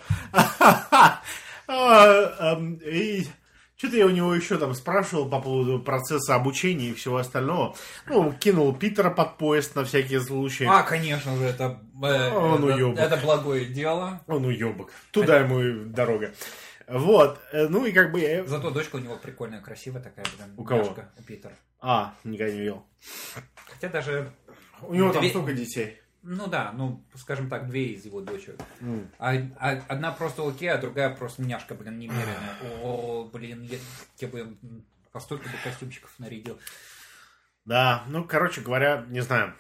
и что-то я у него еще там спрашивал по поводу процесса обучения и всего остального. Ну, кинул Питера под поезд на всякие случаи. А, конечно же, это, э, Он это, уебок. это благое дело. Он уебок. Туда а... ему и дорога. Вот. Ну и как бы... Я... Зато дочка у него прикольная, красивая такая. Блин, у кого? Няшка, у Питера. А, никогда не видел. Хотя даже... У него две... там столько детей. Ну да, ну, скажем так, две из его дочек. Mm. А, а, одна просто окей, а другая просто няшка, блин, немеренная. О, блин, я, я бы по столько бы костюмчиков нарядил. Да, ну, короче говоря, не знаю.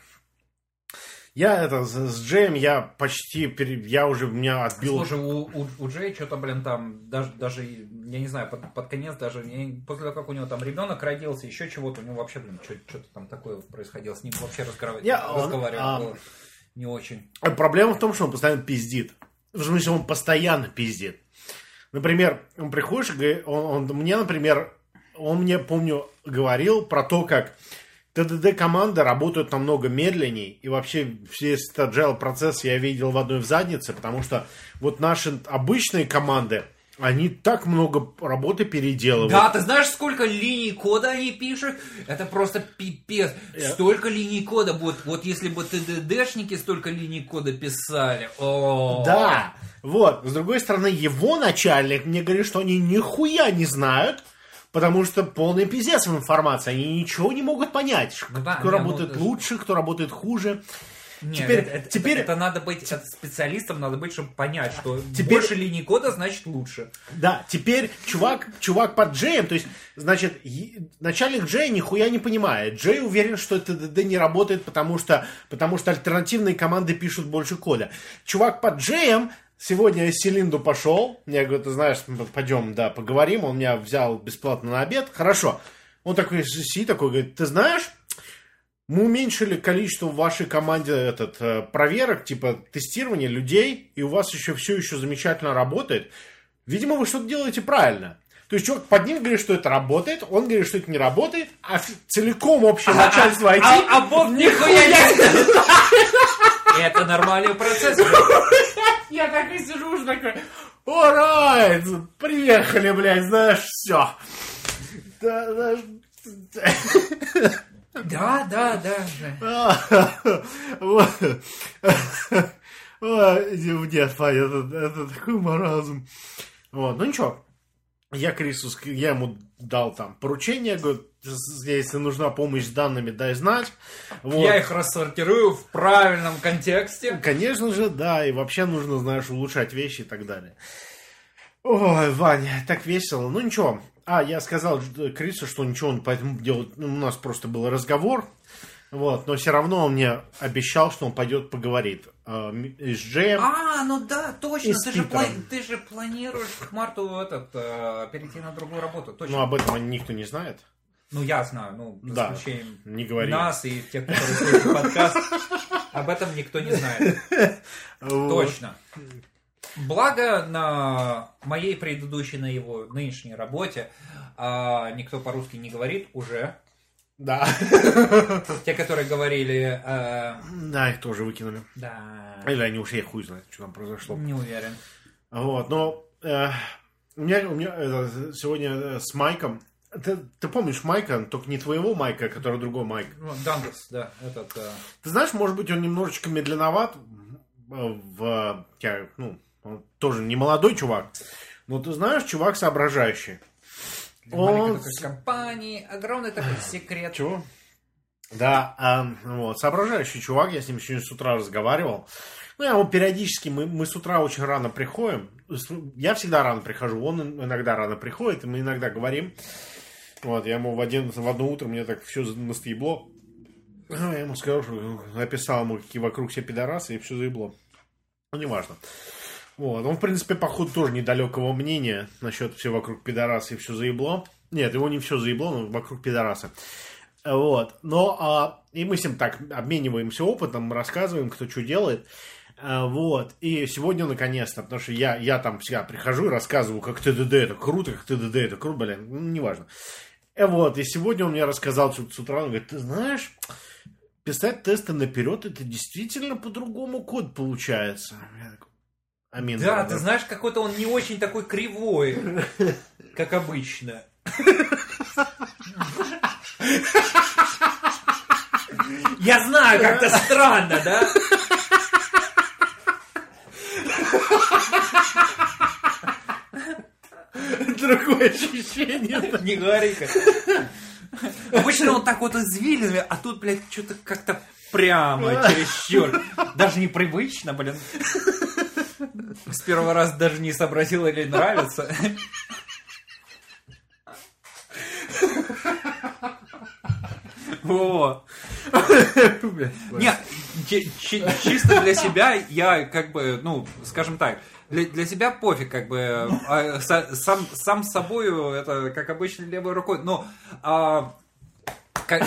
Я это, с, с Джеем я почти, пере, я уже, меня отбил... Слушай, у, у, у Джея что-то, блин, там, даже, даже, я не знаю, под, под конец даже, я, после того, как у него там ребенок родился, еще чего-то, у него вообще, блин, что-то там такое происходило, с ним вообще разговаривать, я, разговаривать он, было не очень. Проблема в том, что он постоянно пиздит. В смысле, он постоянно пиздит. Например, он приходишь, он, он мне, например, он мне, помню, говорил про то, как ТДД-команды работают намного медленнее, и вообще весь этот agile процесс я видел в одной в заднице, потому что вот наши обычные команды, они так много работы переделывают. Да, ты знаешь, сколько линий кода они пишут? Это просто пипец. Yeah. Столько линий кода будет. Вот если бы ТДДшники столько линий кода писали. О-о-о. Да, вот. С другой стороны, его начальник мне говорит, что они нихуя не знают, потому что полный пиздец в информации. Они ничего не могут понять. Ну, да, кто не, работает ну, лучше, кто работает хуже. Нет, теперь, это, теперь... Это, это надо быть это специалистом, надо быть, чтобы понять, что теперь... больше линий кода значит лучше. Да, теперь чувак, чувак под Джеем, то есть, значит, начальник Джея нихуя не понимает. Джей уверен, что ТДД не работает, потому что, потому что альтернативные команды пишут больше кода. Чувак под Джеем сегодня я с Селинду пошел. Я говорю, ты знаешь, пойдем, да, поговорим. Он меня взял бесплатно на обед. Хорошо. Он такой сидит, такой, говорит, ты знаешь, мы уменьшили количество в вашей команде этот, проверок, типа тестирования людей, и у вас еще все еще замечательно работает. Видимо, вы что-то делаете правильно. То есть чувак под ним говорит, что это работает, он говорит, что это не работает, а целиком общее начальство ай ти... А, а Боб нихуя не... Это нормальный процесс. Я так и сижу уже такой, alright, приехали, блядь, знаешь, все. Да, да, да. Нет, Фаня, это, это такой маразм. Вот, ну ничего. Я Крису, я ему дал там поручение, говорю, если нужна помощь с данными, дай знать. Вот. Я их рассортирую в правильном контексте. Конечно же, да, и вообще нужно, знаешь, улучшать вещи и так далее. Ой, Ваня, так весело. Ну ничего. А, я сказал Крису, что ничего, он поэтому делает. Ну, у нас просто был разговор. Вот, но все равно он мне обещал, что он пойдет поговорит э, с Джеем. А, ну да, точно. Ты же, пла- ты же планируешь к марту этот, э, перейти на другую работу. Точно. Ну, об этом никто не знает. Ну, я знаю, ну, за да, исключением не говори. нас и тех, которые слушают подкаст. Об этом никто не знает. Точно. Благо, на моей предыдущей, на его нынешней работе а, никто по-русски не говорит уже. Да. Те, которые говорили... Э... Да, их тоже выкинули. Да. Или они уж, я хуй знает, что там произошло. Не уверен. Вот, но э, у меня, у меня э, сегодня с Майком... Ты, ты помнишь Майка, только не твоего Майка, а который другой Майк? Ну, Дангас, да. Этот, э... Ты знаешь, может быть, он немножечко медленноват в... Ну, он тоже не молодой чувак, но ты знаешь, чувак соображающий. Он... Маленькой такой компании, огромный такой секрет. Чего? Да, а, вот, соображающий чувак, я с ним сегодня с утра разговаривал. Ну, я ему периодически, мы, мы с утра очень рано приходим. Я всегда рано прихожу, он иногда рано приходит, и мы иногда говорим. Вот, я ему в, один, в одно утро, мне так все настъебло. Я ему сказал, что написал ему, какие вокруг все пидорасы, и все заебло. Ну, неважно. Вот, он, в принципе, походу, тоже недалекого мнения насчет все вокруг пидорасы и все заебло. Нет, его не все заебло, но вокруг пидораса. Вот, но, а, и мы с ним так обмениваемся опытом, рассказываем, кто что делает. Вот, и сегодня наконец-то, потому что я, я там всегда прихожу и рассказываю, как ТДД это круто, как ТДД это круто, блин, ну, неважно. Вот, и сегодня он мне рассказал с утра, он говорит, ты знаешь, писать тесты наперед, это действительно по-другому код получается. Я такой, амин. Да, ты знаешь, какой-то он не очень такой кривой, как обычно. Я знаю, как-то странно, да? Другое ощущение. Не говори-ка. Обычно он так вот извилин, а тут, блядь, что-то как-то прямо, чересчур. Даже непривычно, блин. С первого раза даже не сообразил или нравится. Во. Нет, чисто для себя я как бы, ну, скажем так, для, для себя пофиг, как бы, а, сам, сам с собою, это как обычно левой рукой, но а, как...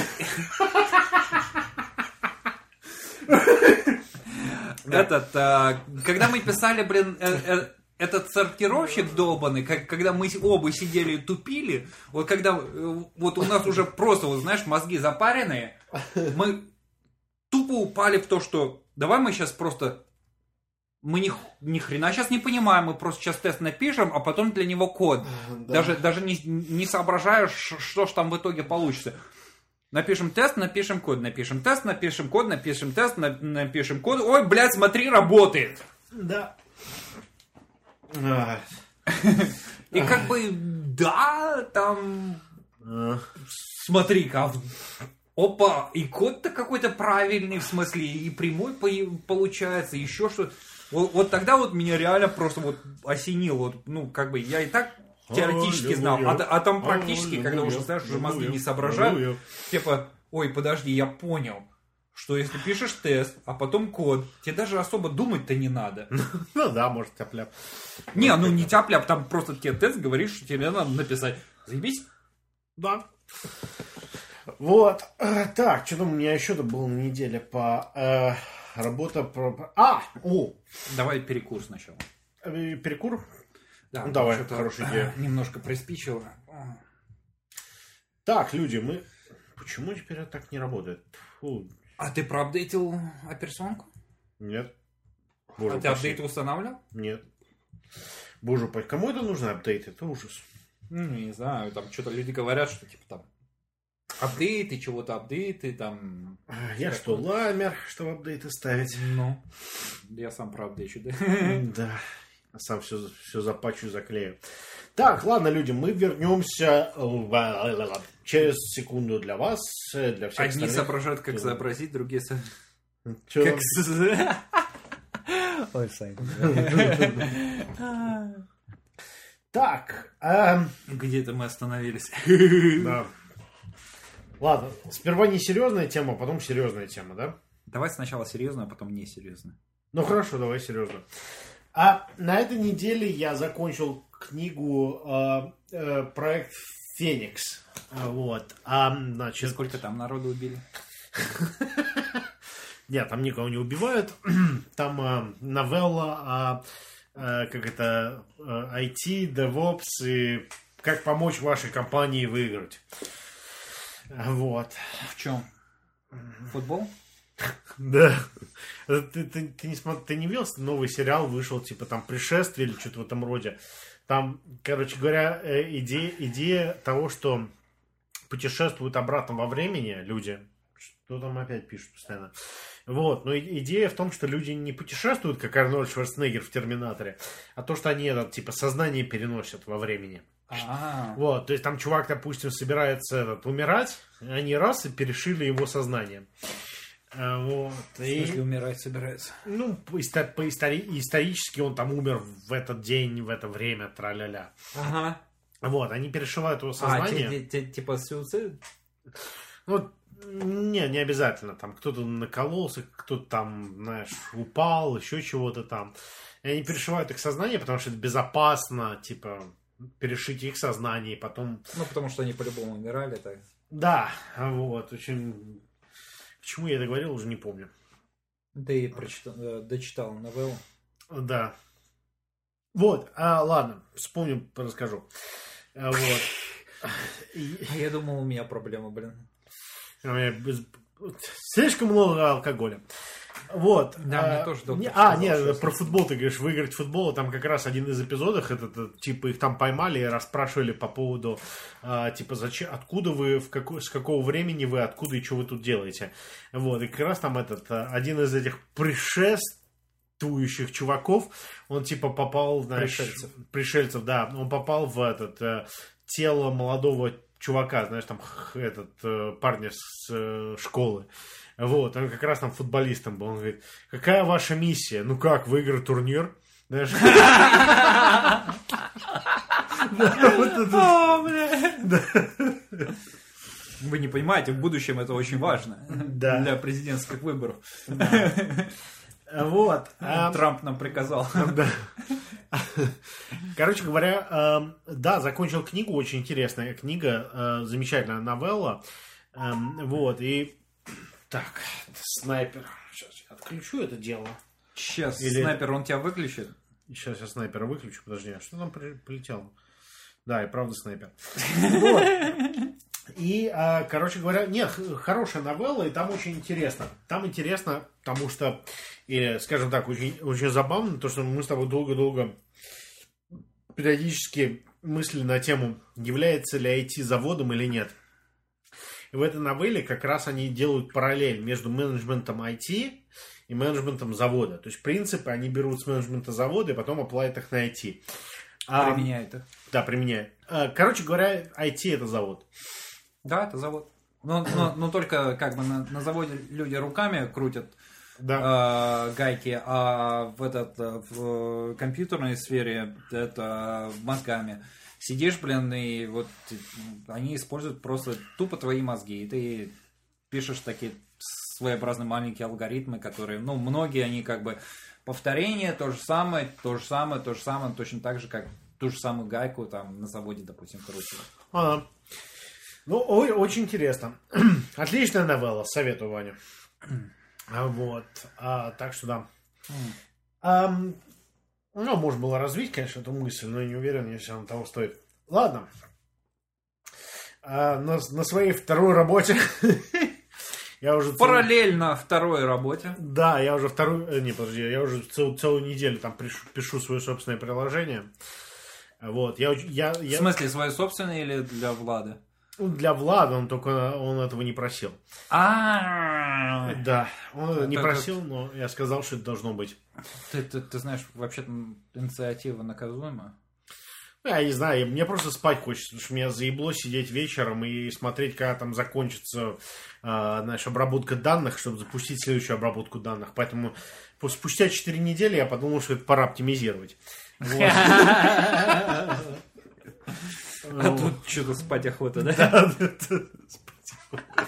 Этот, а, когда мы писали, блин, э, э, этот сортировщик долбанный, как, когда мы оба сидели и тупили, вот когда вот у нас уже просто, вот знаешь, мозги запаренные, мы тупо упали в то, что давай мы сейчас просто, мы ни, ни хрена сейчас не понимаем, мы просто сейчас тест напишем, а потом для него код. Да. Даже, даже не, не соображаешь, что ж там в итоге получится. Напишем тест, напишем код, напишем тест, напишем код, напишем тест, напишем код. Ой, блядь, смотри, работает. Да. И как бы, да, там, смотри-ка, опа, и код-то какой-то правильный, в смысле, и прямой получается, еще что-то. Вот, вот тогда вот меня реально просто вот осенило, вот, ну, как бы, я и так теоретически знал, а, а там практически, когда уже, знаешь, уже мозги не соображают, типа, ой, подожди, я понял. Что если пишешь тест, а потом код, тебе даже особо думать-то не надо. Ну да, может, тяп-ляп. Не, ну не тяп-ляп, там просто тебе тест говоришь, что тебе надо написать. Заебись? Да. Вот. Так, что там у меня еще-то было на неделе по... Э, работа про... А! О! Давай перекур сначала. Перекур? Да. Ну, давай, хорошая идея. Немножко приспичило. Так, люди, мы... Почему теперь это так не работает? Фу. А ты проапдейтил операционку? Нет. Боже, а ты апдейт устанавливал? Нет. Боже, кому это нужно апдейт? Это ужас. Ну, не знаю, там что-то люди говорят, что типа там апдейты, чего-то апдейты, там... Я что, ламер, чтобы апдейты ставить? Ну, я сам проапдейчу, да? Да, я сам все, все запачу и заклею. Так, ладно, люди, мы вернемся через секунду для вас, для всех Одни остальных. соображают, как сообразить, другие... Чё? Как... Ой, Сань. Так. Эм... Где-то мы остановились. Да. Ладно, сперва не серьезная тема, а потом серьезная тема, да? Давай сначала серьезную, а потом не серьезную. Ну хорошо, давай серьезно. А на этой неделе я закончил книгу э, э, проект Феникс. Вот. А, значит... И сколько там народу убили? Нет, там никого не убивают. Там э, новелла, э, э, как это, э, ай ти, DevOps и как помочь вашей компании выиграть. Вот. В чем? Футбол? Да. Ты, ты, ты, не смотри, ты не видел, новый сериал вышел, типа там «Пришествие» или что-то в этом роде. Там, короче говоря, идея, идея того, что путешествуют обратно во времени люди. Что там опять пишут постоянно. Вот, но идея в том, что люди не путешествуют, как Арнольд Шварценеггер в «Терминаторе», а то, что они, это, типа, сознание переносят во времени. А-а-а. Вот, то есть там чувак, допустим, собирается этот, умирать, они раз и перешили его сознание. Вот. Если умирать собирается. Ну, по, по истори- исторически он там умер в этот день, в это время, тра-ля-ля. Ага. Вот, они перешивают его сознание. А, типа суицид? Ну, не, не обязательно. Там кто-то накололся, кто-то там, знаешь, упал, еще чего-то там. И они перешивают их сознание, потому что это безопасно, типа, перешить их сознание, и потом... Ну, потому что они по-любому умирали, так. Да, вот, очень... К чему я это говорил, уже не помню. Ты прочитал, дочитал новеллу? Да. Вот, а, ладно, вспомню, расскажу. А, вот. Я думал, у меня проблема, блин. У меня слишком много алкоголя. Вот. Да, а, мне тоже доктор не, сказал, А, нет, что про футбол ты говоришь, выиграть футбол, там как раз один из эпизодов, это, это типа их там поймали и расспрашивали по поводу, а, типа, зачем, откуда вы, в какой, с какого времени вы, откуда и что вы тут делаете. Вот, и как раз там этот, один из этих пришествующих чуваков, он типа попал, знаешь... Пришельцев. Пришельцев, да, он попал в этот, э, тело молодого чувака, знаешь, там этот э, парня с э, школы. Вот, он как раз там футболистом был. Он говорит, какая ваша миссия? Ну как, выиграть турнир? Знаешь? Вы не понимаете, в будущем это очень важно. Для президентских выборов. Вот. Трамп нам приказал. Короче говоря, да, закончил книгу, очень интересная книга, замечательная новелла. Вот, и... Так, снайпер. Сейчас я отключу это дело. Сейчас Или... снайпер, он тебя выключит? Сейчас я снайпера выключу, подожди, а что там при... прилетело? Да, и правда снайпер. Вот. И, короче говоря, нет, хорошая новелла, и там очень интересно. Там интересно, потому что, или, скажем так, очень, очень забавно, то, что мы с тобой долго-долго периодически мыслили на тему, является ли ай ти заводом или нет. И в этой новелле как раз они делают параллель между менеджментом ай ти и менеджментом завода. То есть, в принципе, они берут с менеджмента завода и потом оплатят их на ай ти. Применяют их. Да, применяют. Короче говоря, ай ти это завод. Да, это завод. Но, но, но только как бы на, на заводе люди руками крутят да. э, гайки, а в, этот, в компьютерной сфере это мозгами. Сидишь, блин, и вот они используют просто тупо твои мозги. И ты пишешь такие своеобразные маленькие алгоритмы, которые, ну, многие они как бы повторение, то же самое, то же самое, то же самое, точно так же, как ту же самую гайку там на заводе, допустим, крутят. Ага. Ну, ой, очень интересно. Отличная новелла, советую, Ваня. Вот. А, так что да. А, ну, можно было развить, конечно, эту мысль, но я не уверен, если она того стоит. Ладно. А, на, на своей второй работе... я уже Параллельно цел... второй работе. Да, я уже вторую... Не, подожди, я уже цел... целую неделю там пишу, пишу свое собственное приложение. Вот. Я, я, я... В смысле, свое собственное или для Влада? Для Влада, он только он этого не просил. А, да, он не просил, но я сказал, что это должно быть. Ты, ты, ты знаешь, вообще-то инициатива наказуема. Я не знаю, мне просто спать хочется, потому что меня заебло сидеть вечером и смотреть, когда там закончится, знаешь, обработка данных, чтобы запустить следующую обработку данных. Поэтому спустя четыре недели я подумал, что это пора оптимизировать. А тут что-то спать охота, да? Да, спать охота.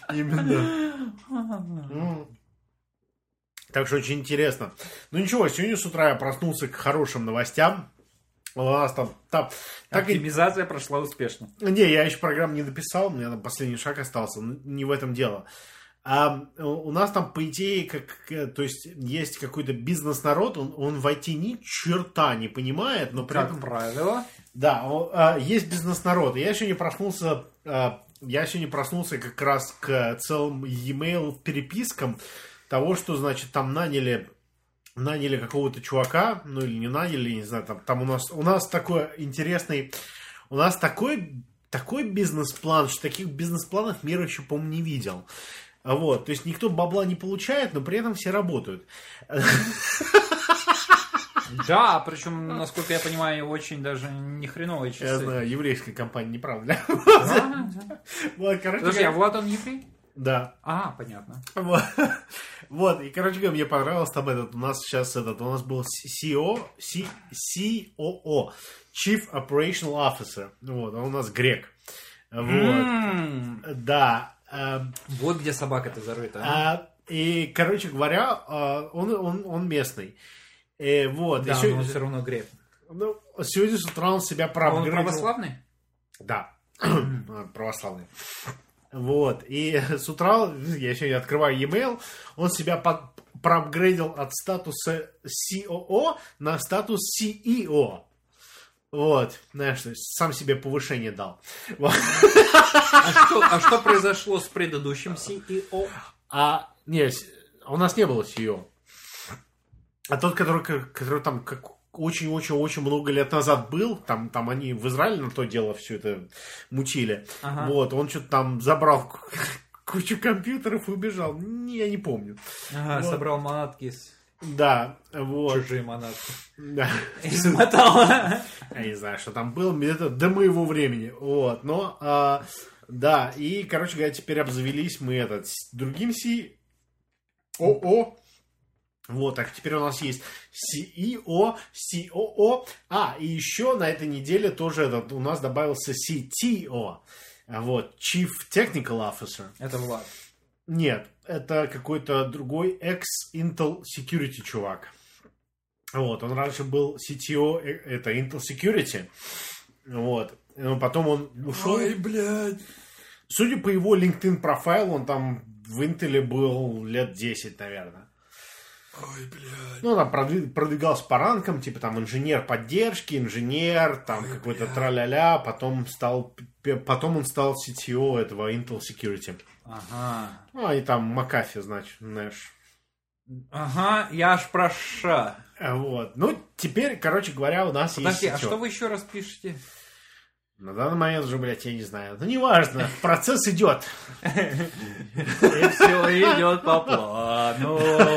Именно. Так что очень интересно. Ну ничего, сегодня с утра я проснулся к хорошим новостям. У нас там... там так Оптимизация и... прошла успешно. Не, я еще программу не дописал, у меня там последний шаг остался. Не в этом дело. А у нас там, по идее, как, то есть, есть какой-то бизнес-народ, он, он в ай ти ни черта не понимает, но при как этом... правило. Да, он, есть бизнес-народ. Я еще не проснулся... Я сегодня проснулся как раз к целым e-mail перепискам того, что, значит, там наняли... Наняли какого-то чувака, ну или не наняли, не знаю, там, там у нас у нас такой интересный, у нас такой, такой бизнес-план, что таких бизнес-планов мир еще, по-моему, не видел. Вот, то есть никто бабла не получает, но при этом все работают. Да, причем, насколько я понимаю, очень даже не хреновые часы. Я знаю, еврейская компания, не правда. Да, да. Вот, короче, Подожди, а Влад он еврей? да. А, понятно. Вот. Вот, и, короче говоря, мне понравилось там этот, у нас сейчас этот, у нас был си о, си о, Chief Operational Officer, вот, он у нас грек. Вот. М. Да. эм, Вот где собака-то зарыта. а? а, И, короче говоря, а, он, он, он местный. Э, вот. Да, и но сегодня, он все равно грек. ну, сегодня с утра он себя Он проапгрейдил. православный? Да, православный. Вот, и с утра я сегодня открываю e-mail, он себя под, проапгрейдил от статуса си о о на статус си и о. Вот, знаешь, то есть сам себе повышение дал. Вот. А что, а что произошло с предыдущим си и о? А, не, с- у нас не было си и о. А тот, который, который там как очень-очень-очень много лет назад был, там, там они в Израиле на то дело все это мутили. Ага. Вот, он что-то там забрал ку- кучу компьютеров и убежал. Не, я не помню. Ага, Вот. собрал манатки из Да, вот. чужие манатки. Да. И смотал. Я не знаю, что там было, это до моего времени. Вот, но, а, да, и, короче говоря, теперь обзавелись мы этот, с другим си о о. Вот, так теперь у нас есть си и о, си о о. А, и еще на этой неделе тоже этот, у нас добавился си ти о. А Вот, Chief Technical Officer. Это Влад. Нет, это какой-то другой ex-Intel Security чувак. Вот, он раньше был си ти о, э, это Intel Security. Вот, но потом он ушел. блядь. Судя по его LinkedIn профайлу, он там в Intel был лет десять, наверное. Ой, блядь. Ну, там продвиг- продвигался по ранкам, типа там инженер поддержки, инженер, там Ой, какой-то бля. траля-ля, потом стал, п- потом он стал си ти о этого Intel Security. Ага. Ну, и там McAfee, значит, знаешь. Ага, я аж проша. А Вот. Ну, теперь, короче говоря, у нас Подожди, а есть си ти о. что вы еще раз пишете? На данный момент уже, блядь, я не знаю. Ну, неважно, процесс идет. И все идет по плану.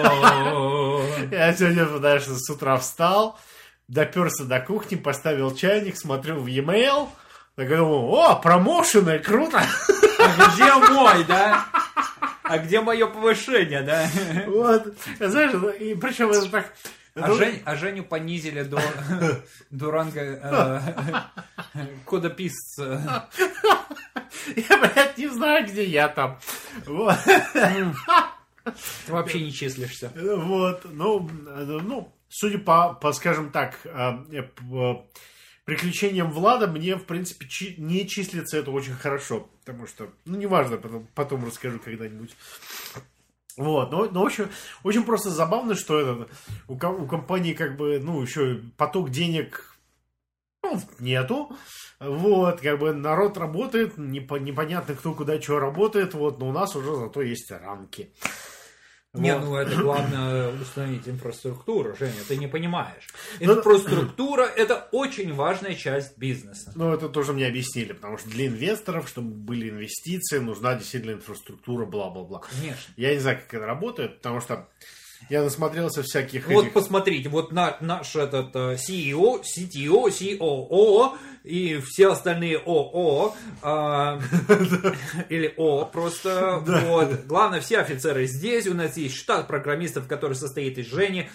Я сегодня, знаешь, с утра встал, доперся до кухни, поставил чайник, смотрел в e-mail, такой думал, о, промоушены, круто. А где мой, да? А где мое повышение, да? Вот, знаешь, и причем это так... А, Жень- а Женю понизили до, до ранга э, кодописца. Я, блядь, не знаю, где я там. Вот. Ты вообще не числишься. Вот, ну, ну, судя по, по, скажем так, э, по приключениям Влада, мне, в принципе, чи- не числится это очень хорошо, потому что, ну, неважно, потом, потом расскажу когда-нибудь. Вот, но, но очень, очень просто забавно, что это, у, ко- у компании как бы, ну, еще поток денег ну, нету, вот, как бы народ работает, непо- непонятно кто куда что работает, вот, но у нас уже зато есть рамки. Не, Вот. ну это главное установить инфраструктуру, Женя, ты не понимаешь. Ну, Инфраструктура это очень важная часть бизнеса. Ну, это тоже мне объяснили, потому что для инвесторов, чтобы были инвестиции, нужна действительно инфраструктура, бла-бла-бла. Конечно. Я не знаю, как это работает, потому что я насмотрелся всяких Вот этих... посмотрите, вот на, наш этот э, си и о, си ти о, си о о и все остальные ОО а, или О просто. Вот. Главное, все офицеры здесь. У нас есть штат программистов, который состоит из Жени.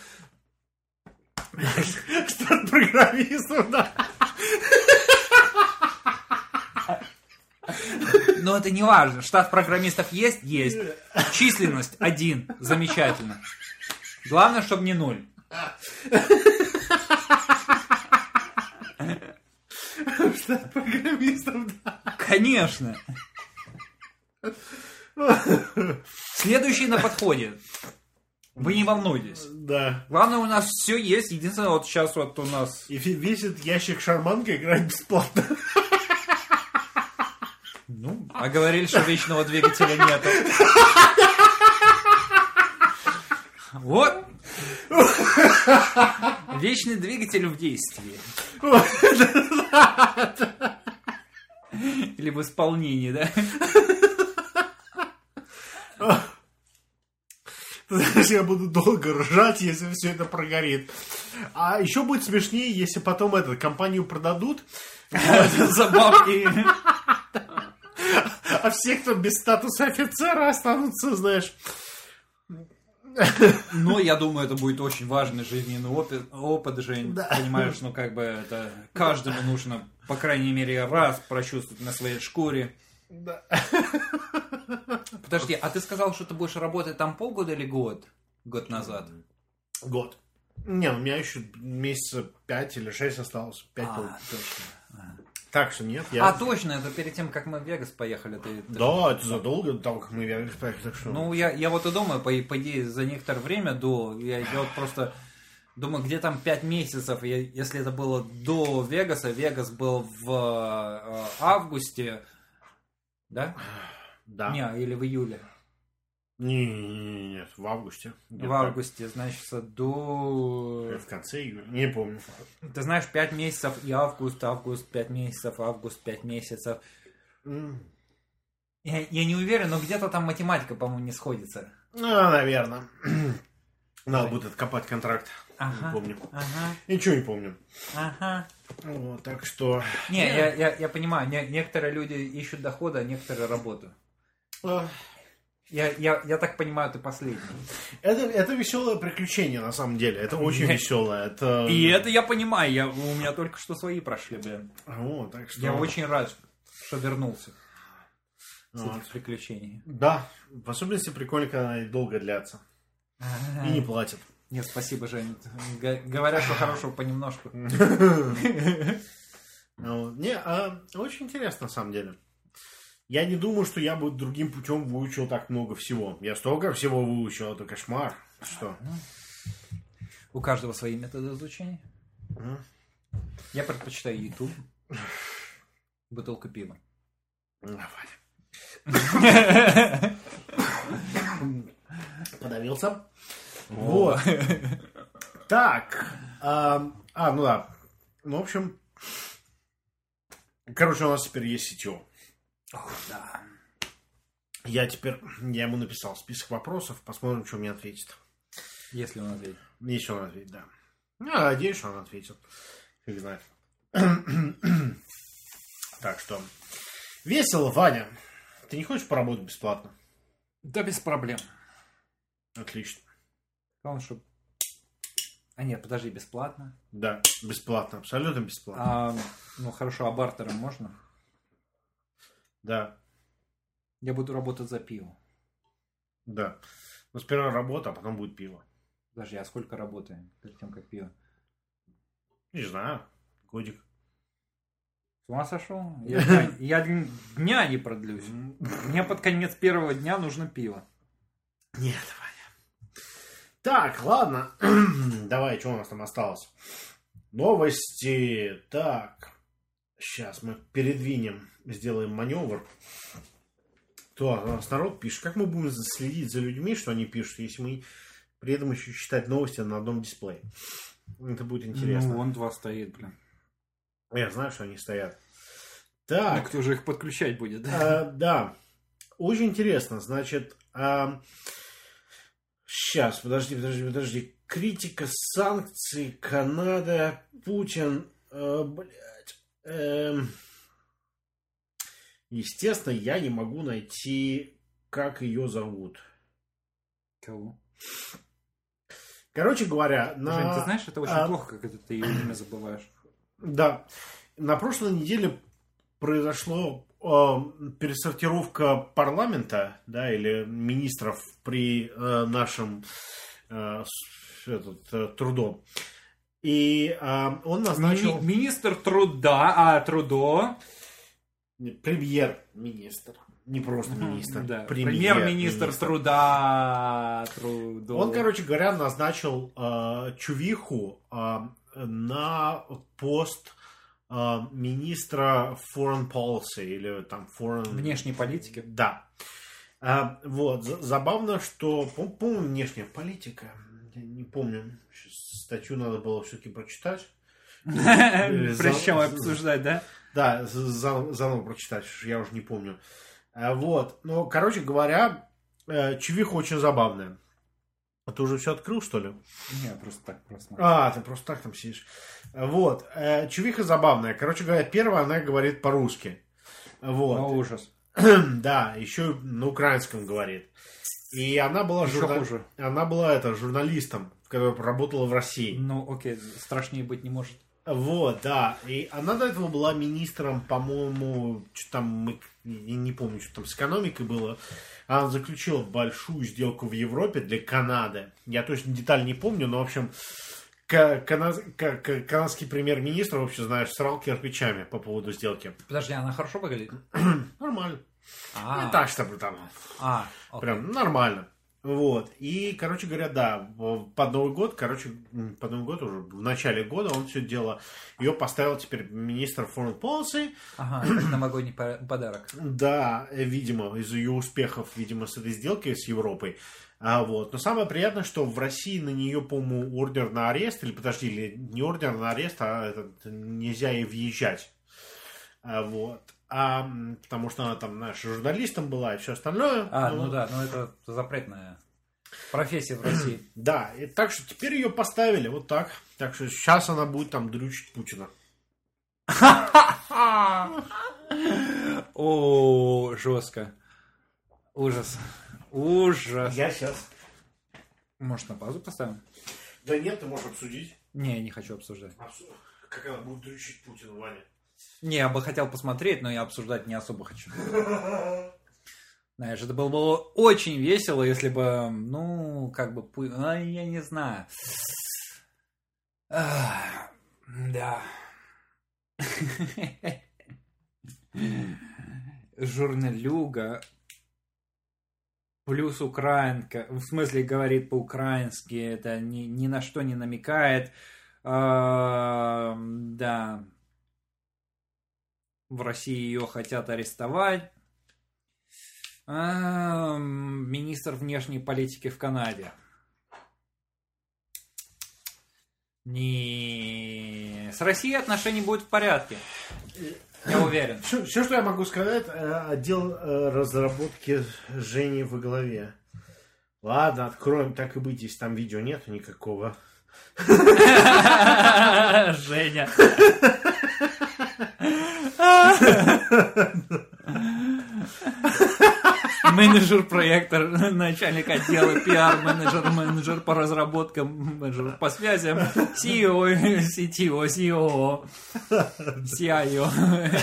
Штат программистов, да. Но это не важно. Штат программистов есть? Есть. Численность один. Замечательно. Главное, чтобы не ноль. Штат программистов, да. Конечно. Следующий на подходе. Вы не волнуйтесь. Да. Главное, у нас все есть. Единственное, вот сейчас вот у нас... И фи- весит ящик шарманка играть бесплатно. Ну, а говорили, что вечного двигателя нету. Вот. Вечный двигатель в действии. Или в исполнении, да? Ты знаешь, я буду долго ржать, если все это прогорит. А еще будет смешнее, если потом эту компанию продадут за бабки. А все, кто без статуса офицера, останутся, знаешь... Но я думаю, это будет очень важный жизненный опыт, опыт Жень. Да. Понимаешь, ну как бы это каждому нужно, по крайней мере, раз прочувствовать на своей шкуре. Да. Подожди, а ты сказал, что ты будешь работать там полгода или год? Год назад? Год. Не, у меня еще месяца пять или шесть осталось. Пять а, полгода. Точно. А. Так что нет, я... А, точно, это перед тем, как мы в Вегас поехали. Ты, ты да, же... это задолго до того, как мы в Вегас поехали. Так что... Ну, я, я вот и думаю, по, по идее, за некоторое время до... Я, я вот просто думаю, где там пять месяцев, я, если это было до Вегаса, Вегас был в э, августе, да? Да. Не, или в июле. Не, нет, в августе. В августе, значит, до... В конце июля, не помню. Ты знаешь, пять месяцев и август, август, пять месяцев, август, пять месяцев. Mm. Я, я не уверен, но где-то там математика, по-моему, не сходится. Ну, наверное. Надо будет откопать контракт. Ага, не помню. Ага. Ничего не помню. Ага. Вот, так что... Не, я, я, я понимаю, не, некоторые люди ищут дохода, а некоторые работу. Uh. Я, я, я так понимаю, ты последний. Это, это веселое приключение, на самом деле. Это очень я... веселое. Это... И это я понимаю. Я, у меня только что свои прошли, блин. О, так что... Я очень рад, что вернулся с вот. этих приключений. Да. В особенности прикольно, когда они долго длятся. А-а-а. И не платят. Нет, спасибо, Женя. Говорят, что хорошего понемножку. Не, очень интересно, на самом деле. Я не думаю, что я бы другим путем выучил так много всего. Я столько всего выучил, это кошмар. Что? У каждого свои методы изучения. Mm. Я предпочитаю YouTube. Бутылка пива. Давай. Подавился. Вот. Так. А, а, ну да. Ну, в общем. Короче, у нас теперь есть сетево. Ох, да. Я теперь, я ему написал список вопросов, посмотрим, что он мне ответит. Если он ответит. Если он ответит, да. Я надеюсь, что он ответит. Фиг знает. Так что, весело, Ваня. Ты не хочешь поработать бесплатно? Да, без проблем. Отлично. Главное, чтобы... А нет, подожди, бесплатно? Да, бесплатно, абсолютно бесплатно. А, ну хорошо, а бартером можно? Да. Я буду работать за пиво. Да. Но сперва работа, а потом будет пиво. Подожди, а сколько работаем перед тем, как пиво? Не знаю. Годик. С ума сошел? Я, я дня не продлюсь. Мне под конец первого дня нужно пиво. Нет, Ваня. Так, ладно. Давай, что у нас там осталось? Новости. Так. Сейчас мы передвинем, сделаем маневр. То, у нас народ пишет. Как мы будем следить за людьми, что они пишут, если мы при этом еще читать новости на одном дисплее? Это будет интересно. Ну, вон два стоит, блин. Я знаю, что они стоят. Так. Ну, кто же их подключать будет? А, да. Очень интересно. Значит, а... сейчас, подожди, подожди, подожди. Критика санкций, Канада, Путин, э, блядь. Э... Естественно, я не могу найти, как ее зовут. Кого? Короче говоря, на... Жень, ты знаешь, это очень а... плохо, когда ты ее имя забываешь. Да. На прошлой неделе произошло э, пересортировка парламента, да, или министров при э, нашем э, этот, э, Трудо. И э, он назначил... Ми- министр труда, а Трудо... Премьер-министр. Не просто министр. Да. Премьер-министр. Премьер-министр труда. Трудо. Он, короче говоря, назначил э, Чувиху э, на пост э, министра foreign policy или там foreign... Внешней политики. Да. Э, вот. Забавно, что, по-моему, внешняя политика. Я не помню. Сейчас статью надо было все-таки прочитать. Прежде чем обсуждать, да? Да, заново прочитать, я уже не помню. Вот. Ну, короче говоря, Чувиха очень забавная. А ты уже все открыл, что ли? Не, просто так просто. А, ты просто так там сидишь. Вот. Чувиха забавная. Короче говоря, первая она говорит по-русски. Вот. О, ужас. Да, еще на украинском говорит. И она была, журна... она была это, журналистом, которая работала в России. Ну, окей, страшнее быть не может. Вот, да. И она до этого была министром, по-моему, что там, я не помню, что там с экономикой было. Она заключила большую сделку в Европе для Канады. Я точно деталь не помню, но, в общем, канад... канадский премьер-министр, вообще, знаешь, срал кирпичами по поводу сделки. Подожди, она хорошо выглядит? Нормально. А. Не так, чтобы там. А, прям нормально. Вот. И, короче говоря, да, под Новый год, короче, под Новый год уже в начале года он все дело, ее поставил теперь министр foreign policy. Ага, новогодний подарок. Да, видимо, из-за ее успехов, видимо, с этой сделкой с Европой. А, вот. Но самое приятное, что в России на нее, по-моему, ордер на арест, или подожди, или не ордер на арест, а это, нельзя ей въезжать. А, вот. А, потому что она там, знаешь, журналистом была и все остальное. А, ну, ну да, ну это запретная профессия в России. Да, и так что теперь ее поставили вот так. Так что сейчас она будет там дрючить Путина. О, жестко. Ужас. Ужас. Я сейчас. Может, на паузу поставим? Да нет, ты можешь обсудить. Не, я не хочу обсуждать. Как она будет дрючить Путина, Ваня? Не, я бы хотел посмотреть, но я обсуждать не особо хочу. Знаешь, это было бы очень весело, если бы, ну, как бы, а, я не знаю. А, да. Журналюга плюс украинка, в смысле говорит по-украински, это ни, ни на что не намекает. А, да. В России ее хотят арестовать. А, министр внешней политики в Канаде. Не... С Россией отношения будут в порядке. Я уверен. Все, все, что я могу сказать, отдел разработки Жени во главе. Ладно, откроем, так и быть, если там видео нету никакого. Женя. Менеджер проекта, начальник отдела, пиар-менеджер, менеджер по разработкам, менеджер по связям, си и о, си ти о, си и о, си ай о.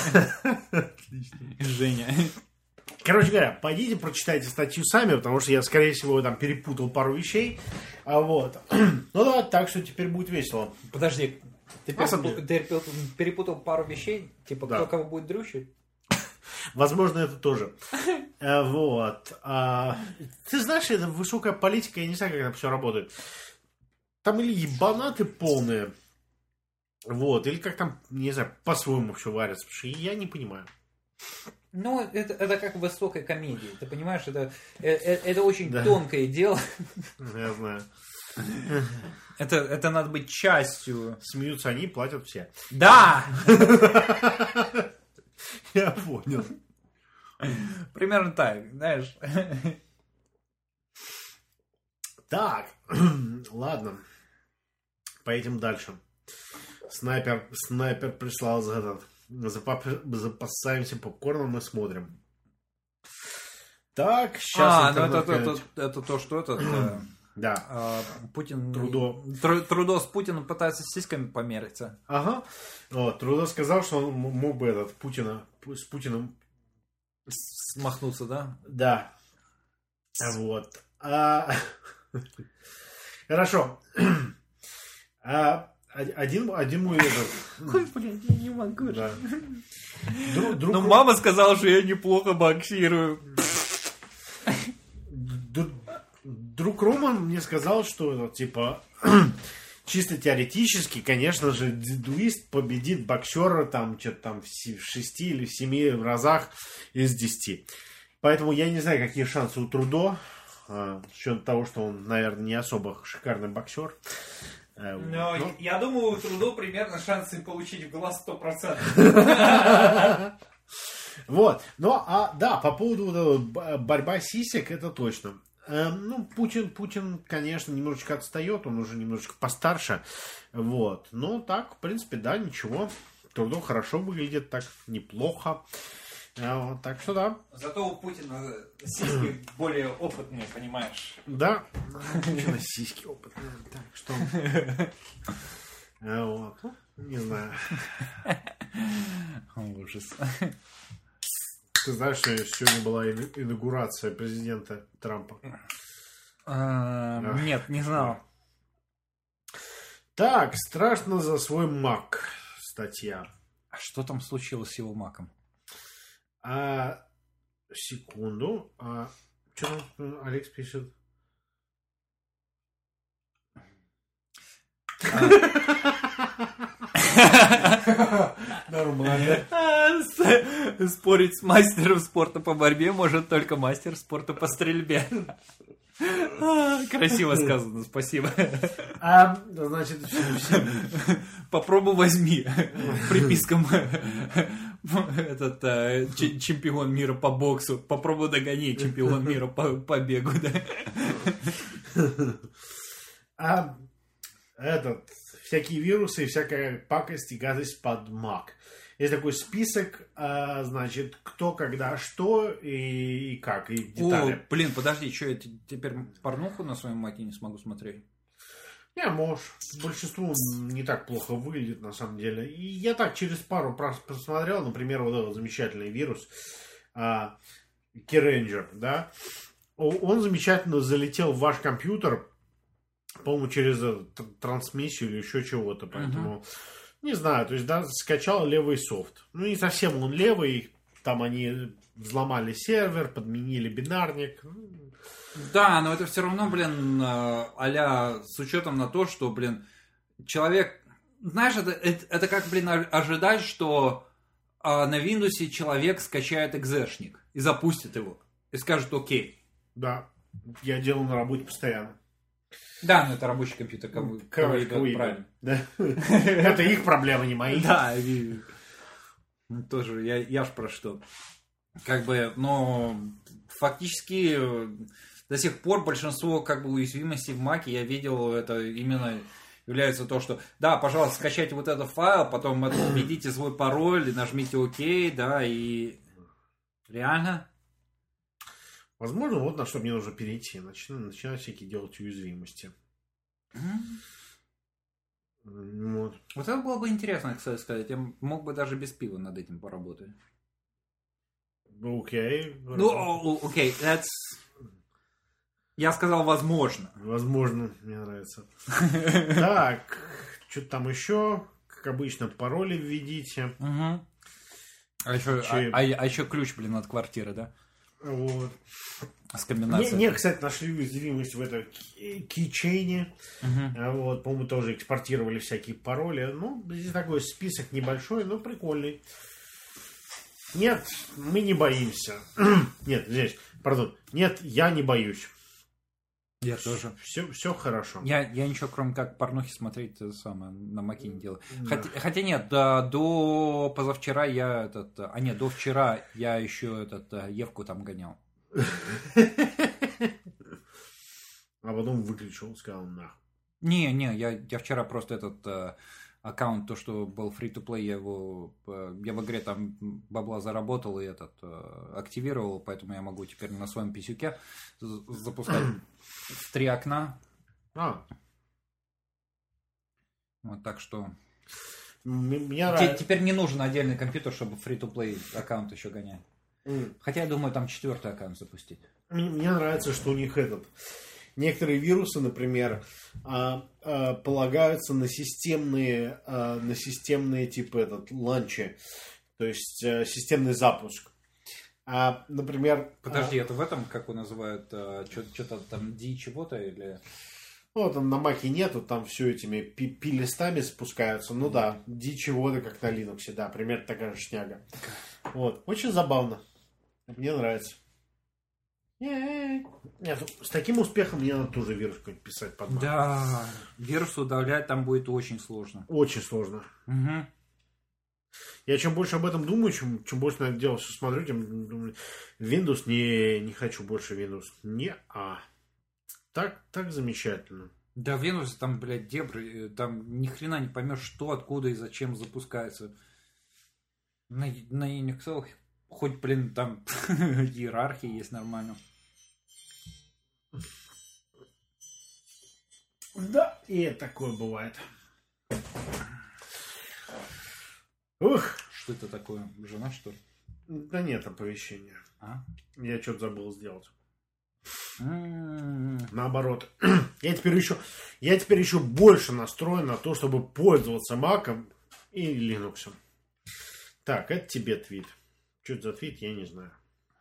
Женя. Короче говоря, пойдите прочитайте статью сами, потому что я, скорее всего, там перепутал пару вещей. А вот. Ну да, так что теперь будет весело. Подожди, ты перепутал, ты перепутал пару вещей? Типа, да. Кто кого будет дрючить? Возможно, это тоже. Вот. А, ты знаешь, это высокая политика, я не знаю, как это все работает. Там или ебанаты полные, вот, или как там, не знаю, по-своему все варится, потому что я не понимаю. Ну, это, это как в высокой комедии, ты понимаешь, это, это, это очень да. тонкое дело. Я знаю. Это, это надо быть частью. Смеются они, платят все. Да! Я понял. Примерно так, знаешь. Так, ладно. Поедем дальше. Снайпер, снайпер прислал за этот. Запасаемся попкорном и смотрим. Так, сейчас. А, ну это, это, это, это то, что этот. Да. А, Путин. Трудо. Тру, Трудо с Путиным пытается с сиськами помериться. Ага. Вот, Трудо сказал, что он мог бы этот Путина с Путиным смахнуться, да? Да. Вот. А... Хорошо. А... Один, один мой этот... Ой, блин, я не могу. Да. Друг, друг... Но мама сказала, что я неплохо боксирую. Друг Роман мне сказал, что, типа, чисто теоретически, конечно же, дедуист победит боксера там, что-то там в шести или в семи разах из десяти. Поэтому я не знаю, какие шансы у Трудо, с учетом того, что он, наверное, не особо шикарный боксер. Но, Но... я думаю, у Трудо примерно шансы получить в глаз сто процентов. Вот. Ну, а, да, по поводу борьба сисек, это точно. Э, ну, Путин, Путин, конечно, немножечко отстает, он уже немножечко постарше. Вот. Но так, в принципе, да, ничего. Трудов хорошо выглядит, так неплохо. Э, вот, так что да. Зато у Путина сиськи более опытные, понимаешь? Да. У Путина сиськи опытные. Так что... Э, вот. Ну, не знаю. Ужас. Ты знаешь, что сегодня была инаугурация президента Трампа? А, нет, не знал. Так, страшно за свой Мак. Статья. А что там случилось с его маком? А, секунду. А, что там Алекс пишет? Нормально. Спорить с мастером спорта по борьбе может только мастер спорта по стрельбе. Красиво сказано, спасибо. А, значит, попробуй возьми. Приписком этот чемпион мира по боксу. Попробуй догони чемпион мира по, по бегу. Да? А этот всякие вирусы, всякая пакость и гадость под Мак. Есть такой список, а, значит, кто, когда, что и, и как, и детали. О, блин, подожди, что я теперь порнуху на своем маке не смогу смотреть? Не, можешь. Большинству не так плохо выглядит, на самом деле. И я так через пару раз посмотрел, например, вот этот замечательный вирус, а, Keyrainger, да. Он замечательно залетел в ваш компьютер, по-моему, через трансмиссию или еще чего-то, поэтому... Uh-huh. Не знаю, то есть, да, скачал левый софт. Ну, не совсем он левый. Там они взломали сервер, подменили бинарник. Да, но это все равно, блин, а-ля с учетом на то, что, блин, человек... Знаешь, это, это, это как, блин, ожидать, что а, на Windows человек скачает экзешник и запустит его. И скажет окей. Да, я делаю на работе постоянно. Да, но это рабочий компьютер, кого, кого, кого правильно. Да. Это их проблемы, не мои. Да, тоже, я, я ж про что. Как бы, но фактически до сих пор большинство как бы уязвимостей в Маке я видел, это именно является то, что да, пожалуйста, скачайте вот этот файл, потом введите свой пароль, нажмите ОК, да, и реально... Возможно, вот на что мне нужно перейти. Начинаю, начинаю всякие делать уязвимости. Mm-hmm. Вот. Вот это было бы интересно, кстати, сказать. Я мог бы даже без пива над этим поработать. Окей. Okay. Ну, окей, okay, that's... Я сказал возможно. Возможно, мне нравится. Так, что-то там еще. Как обычно, пароли введите. А еще ключ, блин, от квартиры, да? Вот. С комбинацией. Не, не, кстати, нашли уязвимость в этом кейчейне. Uh-huh. Вот, по-моему, тоже экспортировали всякие пароли. Ну, здесь такой список небольшой, но прикольный. Нет, мы не боимся. Нет, здесь, пардон. Нет, я не боюсь. Я тоже. Все, все хорошо. Я, я ничего, кроме как порнухи смотреть, это самое, на Маке не делаю. Да. Хотя, хотя нет, до, до позавчера я этот... А нет, до вчера я еще этот Евку там гонял. А потом выключил, сказал на. Не, не, я, я вчера просто этот э, аккаунт, то, что был free-to-play, я его, э, я в игре там бабла заработал и этот э, активировал, поэтому я могу теперь на своем писюке запускать в три окна. А. Вот так что... Меня Т- теперь не нужен отдельный компьютер, чтобы free-to-play аккаунт еще гонять. Mm. Хотя я думаю, там четвертый аккаунт запустить. Мне нравится, что у них этот... Некоторые вирусы, например, а, а, полагаются на системные, а, на системные типа этот ланчи, то есть а, системный запуск. А, например... Подожди, а... это в этом, как его называют, а, что-то там ди чего-то или... Ну, там на Маке нету, там все этими пи-листами спускаются. Ну да, ди чего-то, как на Linux, да, примерно такая же шняга. Вот, очень забавно. Мне нравится. Нет, с таким успехом мне надо тоже вирус какой-нибудь писать под Mac. Да, вирус удалять там будет очень сложно. Очень сложно. Угу. Я чем больше об этом думаю, чем, чем больше на это дело все смотрю, тем думаю, Windows не, не хочу больше Windows. Не, а. Так, так замечательно. Да, в Винусе там, блядь, дебри, там ни хрена не поймешь, что, откуда и зачем запускается. На, на Unix хоть, блин, там иерархия есть нормально. Да, и такое бывает. Ух. Что это такое? Жена, что ли? Да нет, оповещения. А? Я что-то забыл сделать. М-м-м. Наоборот. Я теперь еще, я теперь еще больше настроен на то, чтобы пользоваться Mac'ом и Linux. Так, это тебе твит. Что это за твит, я не знаю.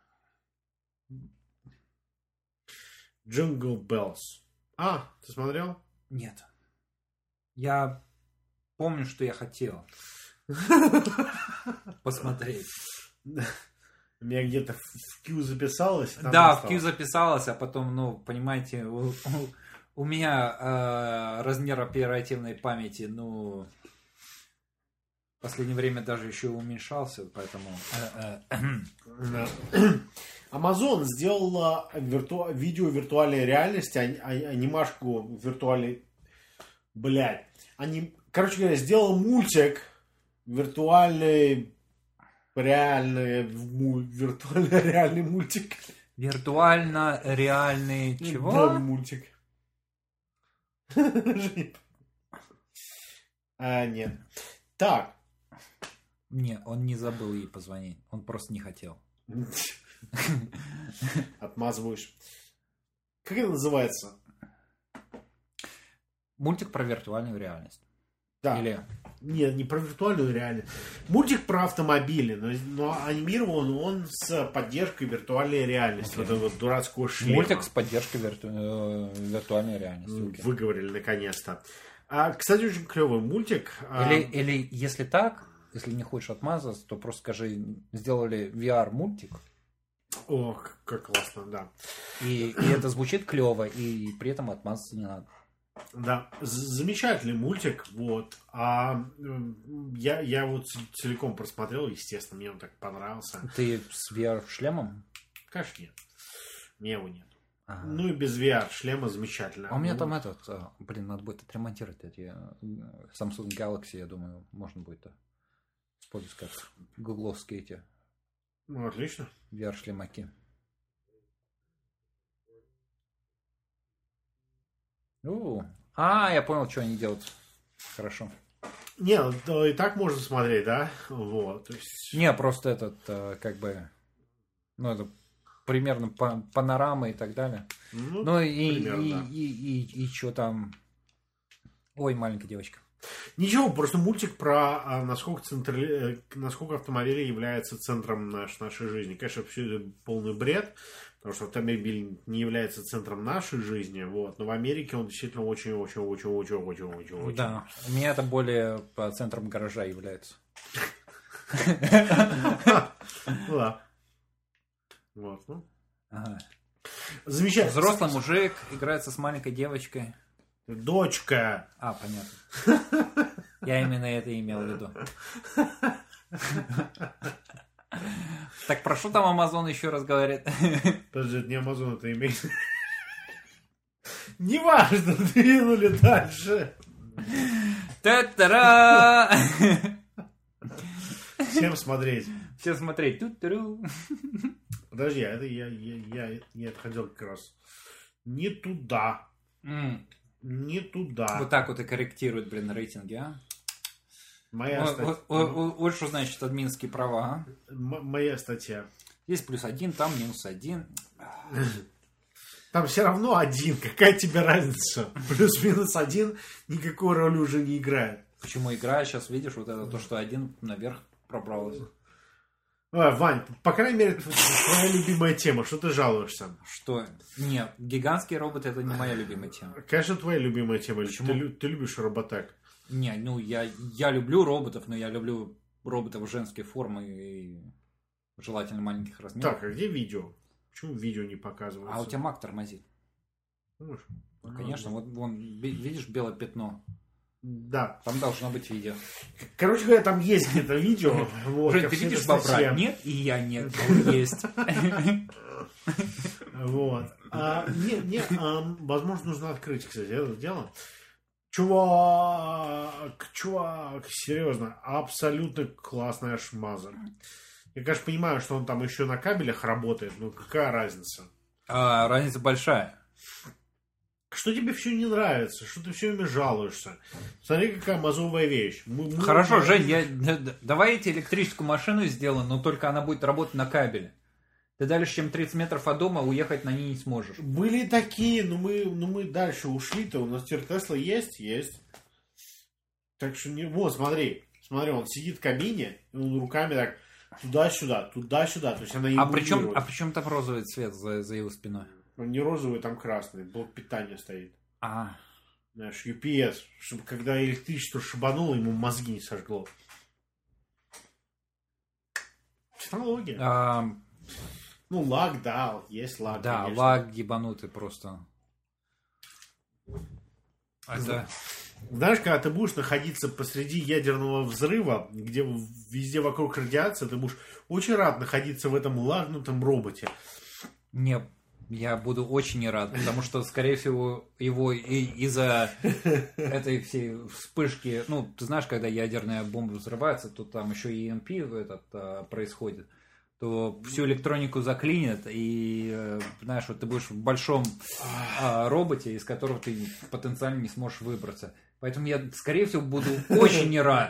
Jingle Bells. А, ты смотрел? Нет. Я помню, что я хотел посмотреть. У меня где-то в Q записалось. Да, в Q записалось, а потом, ну, понимаете, у, у, у меня э, размер оперативной памяти, ну, в последнее время даже еще уменьшался, поэтому... Amazon сделала вирту... видео виртуальной реальности, а... А... анимашку виртуальной... Блядь. Они... Короче говоря, сделал мультик виртуальный... Реальный... Виртуально реальный мультик. Виртуально реальный чего? Да, мультик. А, нет. Так. Не, он не забыл ей позвонить. Он просто не хотел. Отмазываешь. Как это называется? Мультик про виртуальную реальность. Да. Или... Нет, не про виртуальную реальность. Мультик про автомобили, но, но анимирован он с поддержкой виртуальной реальности. Okay. Вот этого вот дурацкого шлема. Мультик с поддержкой вирту... виртуальной реальности. Okay. Выговорили наконец-то. А, кстати, очень клевый мультик. Или, а... или если так, если не хочешь отмазаться, то просто скажи, сделали ви ар-мультик. О, как классно, да. И, и это звучит клево, и при этом отмазаться не надо. Да, замечательный мультик, вот. А я, я вот целиком просмотрел, естественно, мне он так понравился. Ты с ви ар-шлемом? Конечно, нет. Мне его нет. Ага. Ну и без ви ар-шлема замечательно. А у меня там этот, блин, надо будет отремонтировать эти Samsung Galaxy, я думаю, можно будет использовать как гугловские эти. Ну, отлично. ви ар-шлемаки. У, а, я понял, что они делают. Хорошо. Не, ну, и так можно смотреть, да? Вот. То есть... Не, просто этот, как бы, ну, это примерно панорама и так далее. Ну, ну и, примерно, и, да. и, и, и, и что там? Ой, маленькая девочка. Ничего, просто мультик про а, насколько, централи... насколько автомобиль является центром наш... нашей жизни. Конечно, все это полный бред, потому что автомобиль не является центром нашей жизни, вот. Но в Америке он действительно очень-очень-очень-очень-очень-очень. Да, у меня это более по центрам гаража является. Да. Вот, ну. Замечательно. Взрослый мужик играется с маленькой девочкой. Дочка. А, понятно. Я именно это имел в виду. Так про что там Amazon еще раз говорит? Подожди, это не Amazon, это имеет. Неважно, двинули дальше. Та-та-ра! Всем смотреть. Всем смотреть. Ту-ту-ру. Подожди, это я, я, я, я отходил как раз не туда. Mm. Не туда. Вот так вот и корректируют, блин, рейтинги, а? Моя вот, статья. Вот, вот, вот что значит админские права, а? М- моя статья. Здесь плюс один, там минус один. Там все равно один. Какая тебе разница? Плюс-минус один никакой роли уже не играет. Почему играю? Сейчас видишь вот это, то, что один наверх пробрался. А, Вань, по крайней мере, это твоя любимая тема. Что ты жалуешься? Что? Нет, гигантские роботы — это не моя любимая тема. Конечно, твоя любимая тема. Ты, ты любишь роботек? Не, ну я, я люблю роботов, но я люблю роботов женской формы и желательно маленьких размеров. Так, а где видео? Почему видео не показывается? А у тебя Mac тормозит. Ну, ну, конечно, вот вон, видишь белое пятно? Да. Там должно быть видео. Короче говоря, там есть где-то видео. Вот, Жень, ты видишь бобра? Нет, и я нет. Он есть. Вот. А, не, не, а, возможно, нужно открыть, кстати, это дело. Чувак, чувак, серьезно, абсолютно классная шмаза. Я, конечно, понимаю, что он там еще на кабелях работает, но какая разница? А, разница большая. Что тебе все не нравится? Что ты все время жалуешься? Смотри, какая мазовая вещь. Мы, мы, Хорошо, мы... Жень, я, давай я тебе электрическую машину сделаю, но только она будет работать на кабеле. Ты дальше, чем тридцать метров от дома, уехать на ней не сможешь. Были такие, но мы, но мы дальше ушли-то. У нас теперь Тесла есть, есть. Так что, не... вот, смотри. Смотри, он сидит в кабине, и он руками так туда-сюда, туда-сюда. То есть она а причем, а причем там розовый цвет за, за его спиной? Он не розовый, там красный. Блок питания стоит. А. Знаешь, ю пи эс. Чтобы когда электричество шибануло, ему мозги не сожгло. Технология. А... Ну, лаг, да, есть лаг. Да, конечно. лаг ебанутый просто. Это... Знаешь, когда ты будешь находиться посреди ядерного взрыва, где везде вокруг радиация, ты будешь очень рад находиться в этом лагнутом роботе. Не, я буду очень не рад, потому что, скорее всего, его и, из-за этой всей вспышки, ну, ты знаешь, когда ядерная бомба взрывается, то там еще и и эм пи этот, а, происходит, то всю электронику заклинит, и, знаешь, вот ты будешь в большом а, роботе, из которого ты потенциально не сможешь выбраться. Поэтому я, скорее всего, буду очень не рад.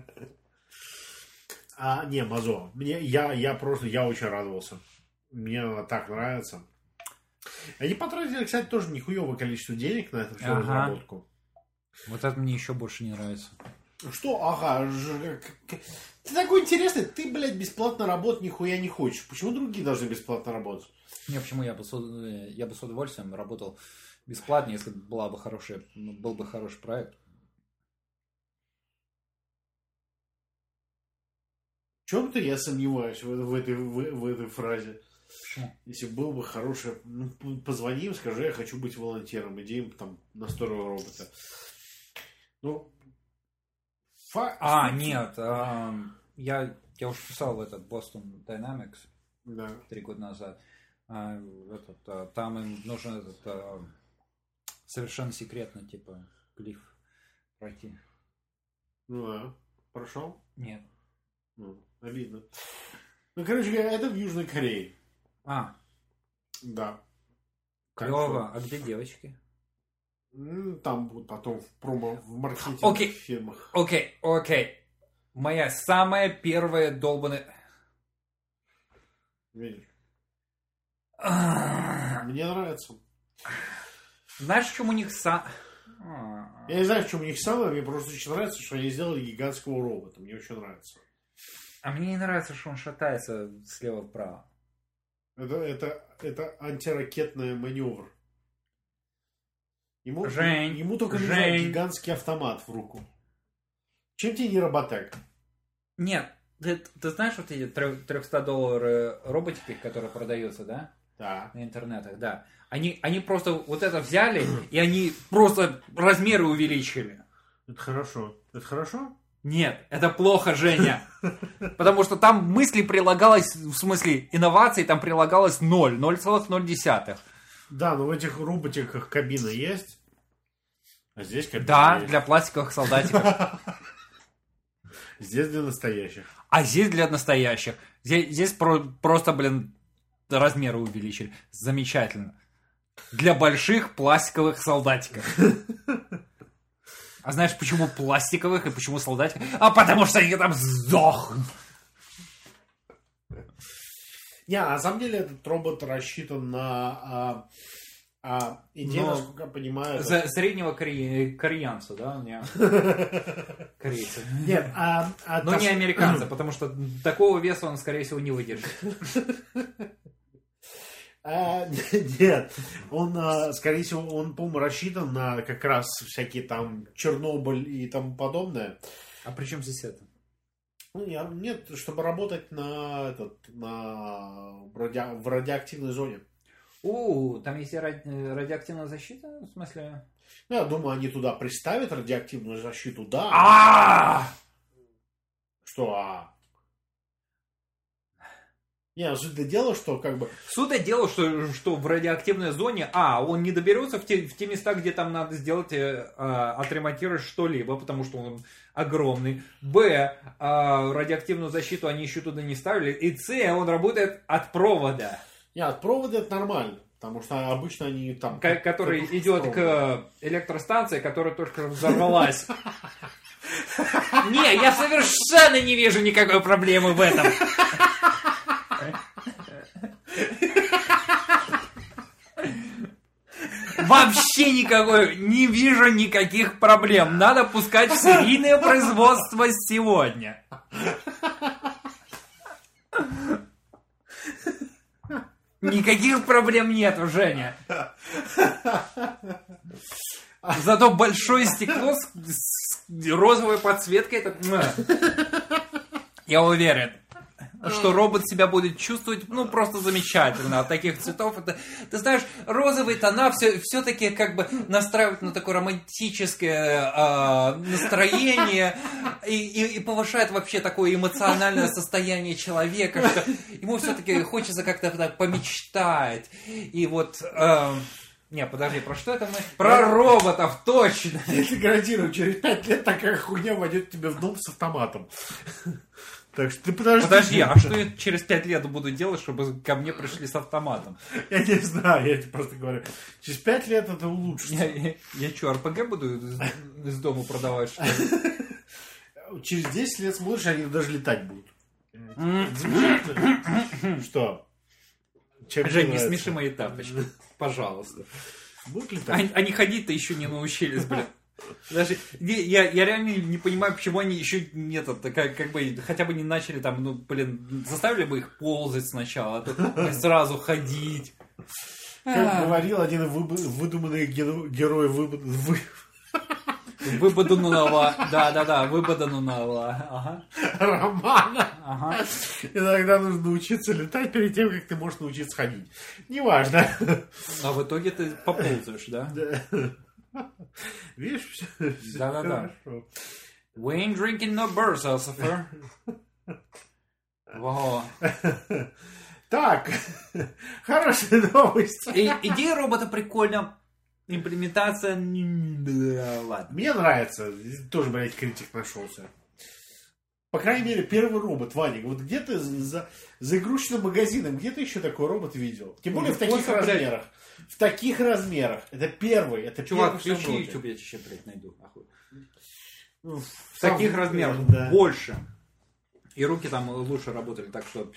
А, не, Мазо, мне, я, я просто, я очень радовался. Мне она так нравится. Они потратили, кстати, тоже нихуевое количество денег на эту всю ага. разработку. Вот это мне еще больше не нравится. Что? Ага. Ж... Ты такой интересный. Ты, блядь, бесплатно работать нихуя не хочешь. Почему другие должны бесплатно работать? Не, почему? Я бы с, я бы с удовольствием работал бесплатно, если была бы хорошая, был бы хороший проект. В чем-то я сомневаюсь в, в, этой, в, в этой фразе. Почему? Если был бы хороший... Ну, позвони им, скажи, я хочу быть волонтером. Иди им там на сторону робота. Ну... Фа... А, нет. А, я, я уже писал в этот Boston Dynamics да. три года назад. А, этот, а, там им нужен этот а, совершенно секретно, типа, глиф пройти. Ну да. Прошел? Нет. Ну, обидно. Ну, короче говоря, это в Южной Корее. А. Да. Клево. А где девочки? Там будут потом в промо, в маркетинговых okay. фирмах. Окей, okay, окей. Okay. Моя самая первая долбаная... Видишь? Мне нравится. Знаешь, в чем у них сам... Я не знаю, в чем у них самое, мне просто очень нравится, что они сделали гигантского робота. Мне очень нравится. А мне не нравится, что он шатается слева вправо. Это, это, это антиракетный маневр. Ему, Жень, ему только Жень. нужен гигантский автомат в руку. Чем тебе не роботек? Нет, ты, ты знаешь вот эти триста долларов роботики, которые продаются, да? Да. На интернетах, да. Они, они просто вот это взяли, и они просто размеры увеличили. Это хорошо. Это хорошо? Нет, это плохо, Женя. Потому что там мысли прилагалось, в смысле инноваций, там прилагалось ноль, ноль целых ноль десятых. Да, но в этих роботиках кабина есть. А здесь кабина Да, есть. для пластиковых солдатиков. Здесь для настоящих. А здесь для настоящих. Здесь, здесь про, просто, блин, размеры увеличили. Замечательно. Для больших пластиковых солдатиков. А знаешь, почему пластиковых и почему солдатиков? А потому что они там сдохнут. Не, на самом деле этот робот рассчитан на а, а, идею, Но насколько я понимаю. За это... среднего коре... кореянца, да? Не... Корейца. Нет, а, а Но та... не американца, потому что такого веса он, скорее всего, не выдержит. А, нет, он, а, скорее всего, он, по-моему, рассчитан на как раз всякие там Чернобыль и тому подобное. А при чем здесь это? Ну, я, нет, чтобы работать на, этот, на ради... в радиоактивной зоне. У, там есть ради... радиоактивная защита, в смысле? Ну, я думаю, они туда приставят радиоактивную защиту, да. А! Что, а? Не, суть дело, что как бы... Суть дело, что, что в радиоактивной зоне, а, он не доберется в те, в те места, где там надо сделать, э, отремонтировать что-либо, потому что он огромный. Б, э, радиоактивную защиту они еще туда не ставили. И С, он работает от провода. Не, от провода это нормально, потому что обычно они там... К- который идет к электростанции, которая только взорвалась. Не, я совершенно не вижу никакой проблемы в этом. Вообще никакой, не вижу никаких проблем. Надо пускать в серийное производство сегодня. Никаких проблем нету, Женя. Зато большое стекло с, с розовой подсветкой, это... Я уверен, что робот себя будет чувствовать, ну, просто замечательно. От таких цветов, это, ты знаешь, розовые тона все, все-таки как бы настраивают на такое романтическое э, настроение и, и, и повышает вообще такое эмоциональное состояние человека, что ему все-таки хочется как-то так помечтать. И вот... Э, не, подожди, про что это мы? Про роботов, точно! Я тебе гарантирую, через пять лет такая хуйня войдет тебе в дом с автоматом. Так что ты подожди. Подожди, а что я через пять лет буду делать, чтобы ко мне пришли с автоматом? Я не знаю, я тебе просто говорю. Через пять лет это улучшится. Я, я, я что, эр пэ гэ буду из, из дома продавать, что ли? Через десять лет смотришь, они даже летать будут. Что? Жень, не смеши мои тапочки, пожалуйста. Будут летать? Они, они ходить-то еще не научились, блин. Даже я, я реально не понимаю, почему они еще нет, как, как бы хотя бы не начали там, ну, блин, заставили бы их ползать сначала, а то сразу ходить. Как а. говорил один выдуманный герой выбоданного. Выбоданного, да-да-да, выбоданного, ага. Романа. Ага. Иногда нужно учиться летать перед тем, как ты можешь научиться ходить. Неважно. А в итоге ты поползаешь, да? Да. Видишь, все, все да-да-да. хорошо. We ain't drinking no beer, Salsifer. Во. Так, хорошая новость. И, идея робота прикольная. Имплементация... Ладно. Мне нравится. Тоже, блядь, критик нашелся. По крайней мере, первый робот, Ваня. Вот где ты за, за игрушечным магазином, где ты еще такой робот видел? Тем более в таких размерах. В таких размерах. Это первый. Это Чувак, первый включи YouTube, я сейчас, блядь, найду. Ну, в таких размерах. Да. Больше. И руки там лучше работали, так что...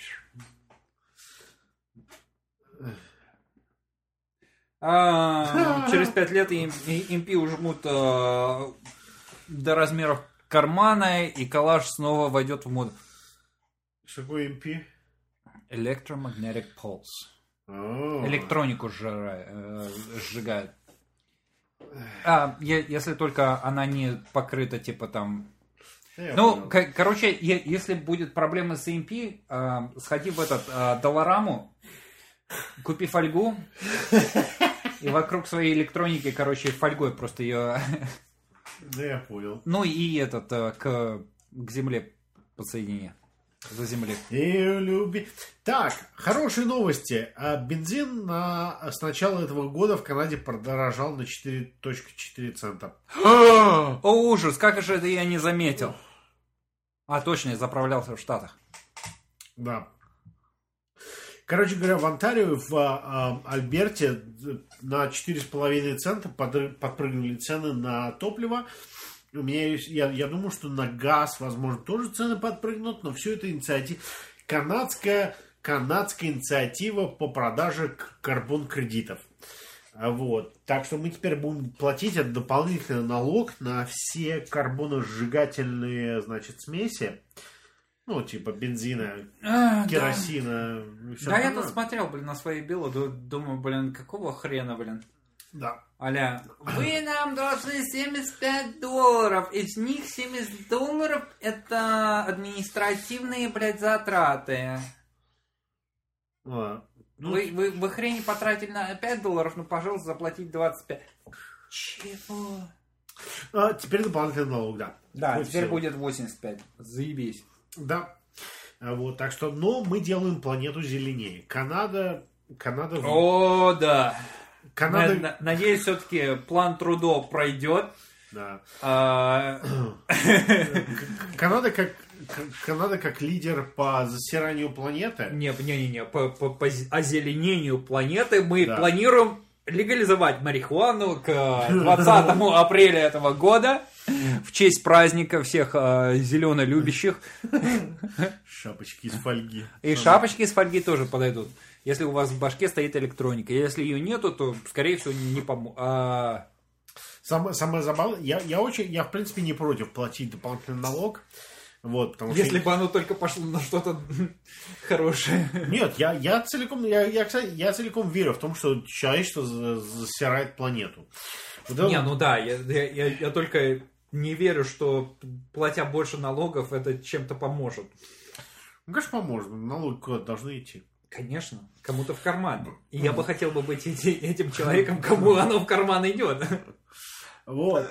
А, через пять лет эм пи ужмут а, до размеров кармана, и коллаж снова войдет в моду. Что такое эм пи? Electromagnetic Pulse. Oh. Электронику сжирает, э, сжигает. А, е- если только она не покрыта, типа там... Я ну, к- короче, е- если будет проблема с эм пи, э, сходи в этот э, Доллараму, купи фольгу, и вокруг своей электроники, короче, фольгой просто ее... Да, я понял. Ну и этот, к, к земле подсоедини. За землей. И люби... Так, хорошие новости. Бензин на... с начала этого года в Канаде подорожал на четыре целых четыре цента. О, ужас, как же это я не заметил. А, точно, я заправлялся в Штатах. Да. Короче говоря, в Онтарио, в а, Альберте на четыре с половиной цента подпрыгнули цены на топливо. У меня есть, я, я думаю, что на газ, возможно, тоже цены подпрыгнут, но все это инициатива, канадская, канадская инициатива по продаже карбон-кредитов. Вот. Так что мы теперь будем платить этот дополнительный налог на все карбоносжигательные, значит, смеси. Ну, типа бензина, а, керосина. Да, да, я тут смотрел, блин, на свои билы, думаю, блин, какого хрена, блин. Да. Аля, вы нам должны семьдесят пять долларов, из них семьдесят долларов это административные, блядь, затраты. А, ну... вы, вы, вы хрени потратили на пять долларов, ну, пожалуйста, заплатить двадцать пять. Чего? А, теперь дополнительный налог, да. Да, вот теперь все. будет восемьдесят пять. Заебись. Да. Вот, так что, но мы делаем планету зеленее. Канада... Канада... О, да. Канада... На- надеюсь, все-таки план Трудо пройдет. Да. А... Канада как Канада как лидер по засиранию планеты. Не, не, не, не. По, по, по озеленению планеты мы Да. планируем легализовать марихуану к двадцатому апреля этого года в честь праздника всех э, зеленолюбящих. Шапочки из фольги. И шапочки из фольги тоже подойдут. Если у вас в башке стоит электроника. Если ее нету, то, скорее всего, не поможет. А... Самое, самое забавное, я, я очень, я в принципе не против платить дополнительный налог. Вот, потому Если что... бы оно только пошло на что-то хорошее. Нет, я, я целиком, я, я, кстати, я целиком верю в том, что человечество за- засирает планету. Вот это Не, вот- ну да, я, я, я, я только не верю, что платя больше налогов, это чем-то поможет. Ну, конечно, поможет, налоги куда должны идти. Конечно, кому-то в карман. И я бы хотел бы быть эти- этим человеком, кому оно в карман идет. Вот.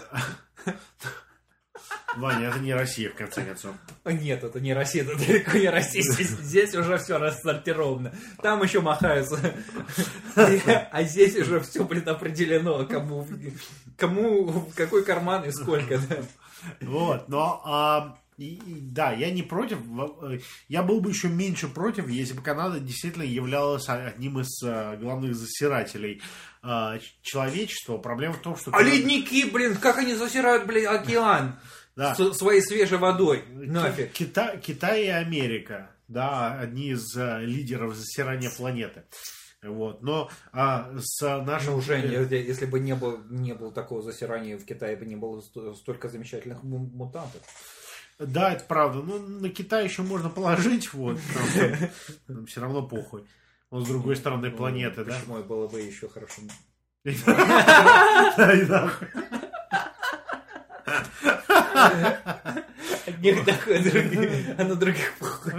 Ваня, это не Россия, в конце концов. Нет, это не Россия, это далеко не Россия. Здесь, здесь уже все рассортировано. Там еще махаются. А здесь уже все предопределено, кому, кому в какой карман и сколько. Да. Вот, но... а, и- и, да, я не против. в- Я был бы еще меньше против, если бы Канада действительно являлась одним из а, главных засирателей а, ч- человечества. Проблема в том, что... А ледники, блин, как они засирают, блин, океан Да. с- своей свежей водой. Нафиг. Китай, Китай и Америка, да, одни из а, лидеров засирания планеты. Вот, но а, с нашим... Ну, Жень, если если бы не было, не было такого засирания в Китае, бы не было сто- столько замечательных му- мутантов. Да, это правда. Ну, на Китай еще можно положить, вот. Нам все равно похуй. Он с другой стороны планеты, да? Почему было бы еще хорошо? Да, и нахуй. Одних такой, других, а на других похуй.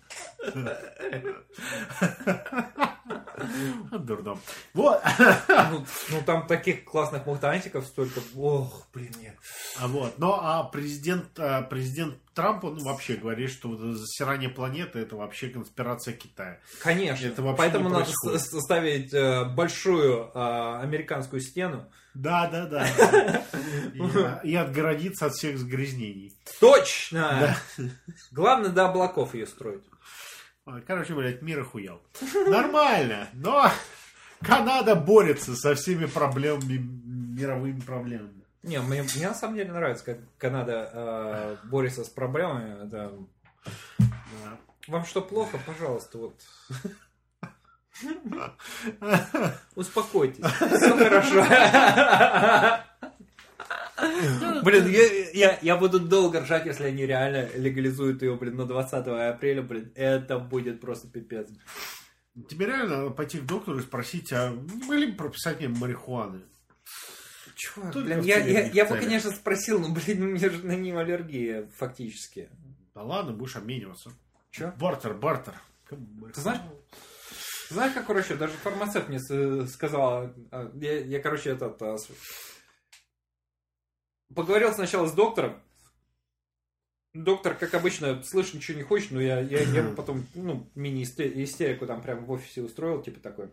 Дурдом. Вот. Ну, ну, там таких классных мутантиков столько. Ох, блин, нет. А вот. Ну, а президент, а, президент Трамп, он вообще говорит, что вот это засирание планеты это вообще конспирация Китая. Конечно. Это вообще Поэтому не надо происходит. с- ставить э, большую э, американскую стену. Да, да, да. И, и отгородиться от всех загрязнений. Точно! Главное до облаков ее строить. Короче, блядь, мир охуел. Нормально, но Канада борется со всеми проблемами, мировыми проблемами. Не, мне, мне на самом деле нравится, как Канада э, борется с проблемами. Это... Да. Вам что, плохо? Пожалуйста, вот. Успокойтесь. Все хорошо. Блин, я, я, я буду долго ржать, если они реально легализуют ее, блин, на двадцатого апреля, блин. Это будет просто пипец. Тебе реально надо пойти к доктору и спросить, а не могли бы прописать мне марихуаны? Чувак, Только блин, в я, я, целях. я бы, конечно, спросил, но, блин, у меня же на нее аллергия, фактически. Да ладно, будешь обмениваться. Че? Бартер, бартер. Ты знаешь, ты знаешь, как, короче, даже фармацевт мне с- сказал, а, я, я, короче, этот, а, с- поговорил сначала с доктором. Доктор, как обычно, слышь, ничего не хочет, но я, я, я ему потом, ну, мини-истерику там прямо в офисе устроил, типа такой.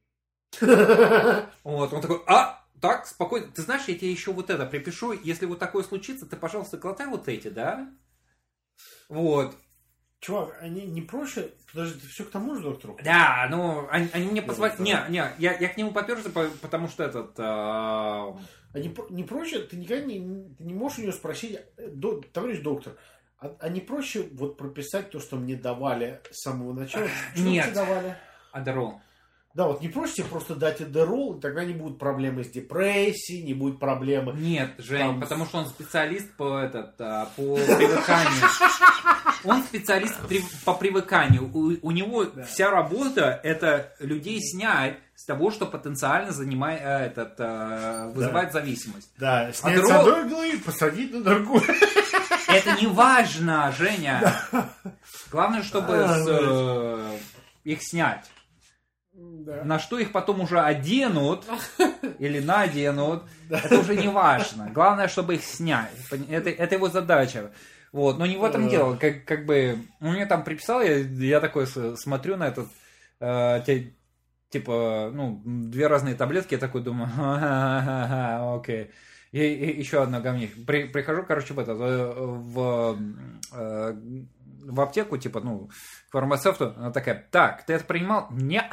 Вот, он такой, а, так, спокойно. Ты знаешь, я тебе еще вот это припишу, если вот такое случится, ты, пожалуйста, глотай вот эти, да? Вот. Чувак, они не проще? Подожди, ты все к тому же доктору? Да, ну, они, они мне позвонили. Ну, Не, не, я, я к нему поперся, по- потому что этот... а, А не, про- не проще, ты никогда не, ты не можешь у него спросить, э, до- товарищ доктор, а, а не проще вот прописать то, что мне давали с самого начала? Что Нет. тебе давали? Адерол. Да, вот не проще тебе просто дать Эдерол, и тогда не будут проблемы с депрессией, не будет проблемы. Нет, Жень, Там- потому что он специалист по, этот, а, по привыканию. Он специалист при- по привыканию. У, у него вся работа это людей снять с того, что потенциально занимает, а, этот, а, вызывает зависимость. Да, снять Адерол- с одной головы, посадить на другую. Это не важно, Женя. Главное, чтобы А, с, э, их снять. Да. На что их потом уже оденут или наденут, это уже не важно. Главное, чтобы их снять. Это, это его задача. Вот, но не в этом дело. Как, как бы, он мне там приписал, я, я такой смотрю на этот, э, те, типа, ну, две разные таблетки, я такой думаю, ха-ха-ха, окей. И, и еще одно говнище. При, прихожу, короче, в, этот, в, э, в аптеку, типа, ну, к фармацевту, она такая, так, ты это принимал? Не.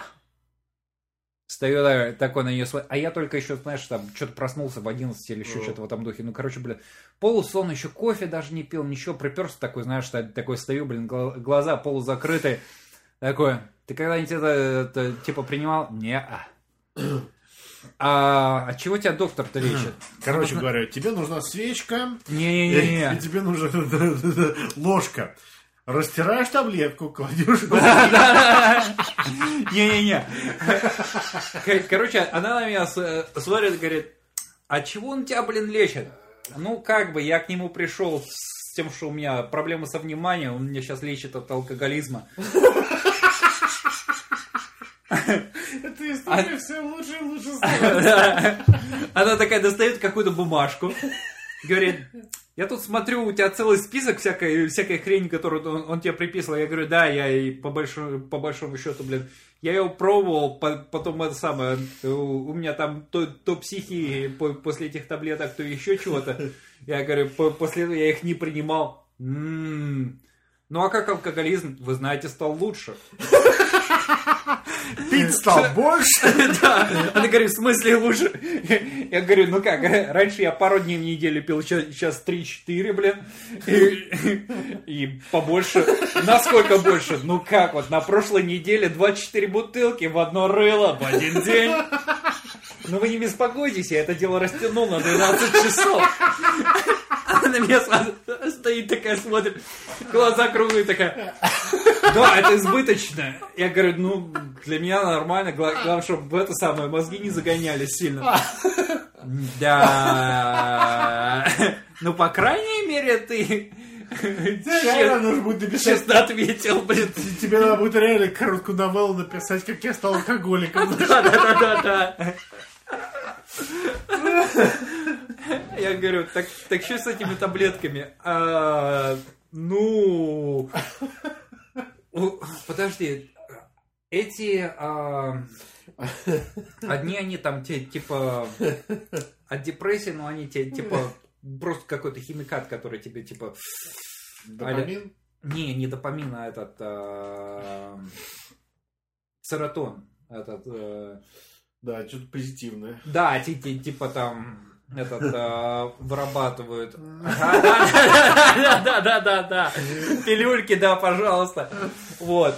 Стою такой на нее, а я только еще, знаешь, там, что-то проснулся в одиннадцать или еще oh. что-то в этом духе. Ну, короче, блин, полусон, еще кофе даже не пил, ничего, приперся такой, знаешь, такой стою, блин, глаза полузакрытые. Такой, ты когда-нибудь это, это типа, принимал? Не. А от чего тебя доктор-то лечит? Короче говоря, тебе нужна свечка. Не-не-не. И тебе нужна ложка. Растираешь таблетку, кладешь... Не-не-не. Короче, она на меня смотрит и говорит, а чего он тебя, блин, лечит? Ну, как бы, я к нему пришел с тем, что у меня проблемы со вниманием, он меня сейчас лечит от алкоголизма. Эта история все лучше и лучше становится. Она такая достает какую-то бумажку, говорит... Я тут смотрю, у тебя целый список всякой, всякой хрени, которую он, он тебе приписывал. Я говорю, да, я и по большому, по большому счету, блин, я его пробовал, по, потом это самое, у, у меня там то, то психи по, после этих таблеток, то еще чего-то. Я говорю, по, после этого я их не принимал. М-м-м. Ну а как алкоголизм, вы знаете, стал лучше. Пить стал больше? Да. Она говорит, в смысле лучше? Я говорю, ну как, раньше я пару дней в неделю пил, сейчас три-четыре, блин. И, и побольше. Насколько больше? Ну как, вот на прошлой неделе двадцать четыре бутылки в одно рыло в один день. Ну вы не беспокойтесь, я это дело растянул на двенадцать часов. Она на меня стоит такая, смотрит, глаза круглые, такая, да, это избыточно. Я говорю, ну, для меня нормально, главное, чтобы это самое, мозги не загонялись сильно. Да, ну, по крайней мере, ты... Реально нужно будет написать... Честно ответил, блин. Тебе надо будет реально короткую новеллу написать, как я стал алкоголиком. Да-да-да-да. Я говорю, так, так что с этими таблетками? А, ну, подожди, эти а, одни они там те, типа от депрессии, но они те, типа просто какой-то химикат, который тебе типа допамин? А, не, не допамин, а этот а, серотон, этот. А, да, что-то позитивное. Да, типа там. Этот э, вырабатывают. Да-да-да-да-да. Пилюльки, да, пожалуйста. Вот.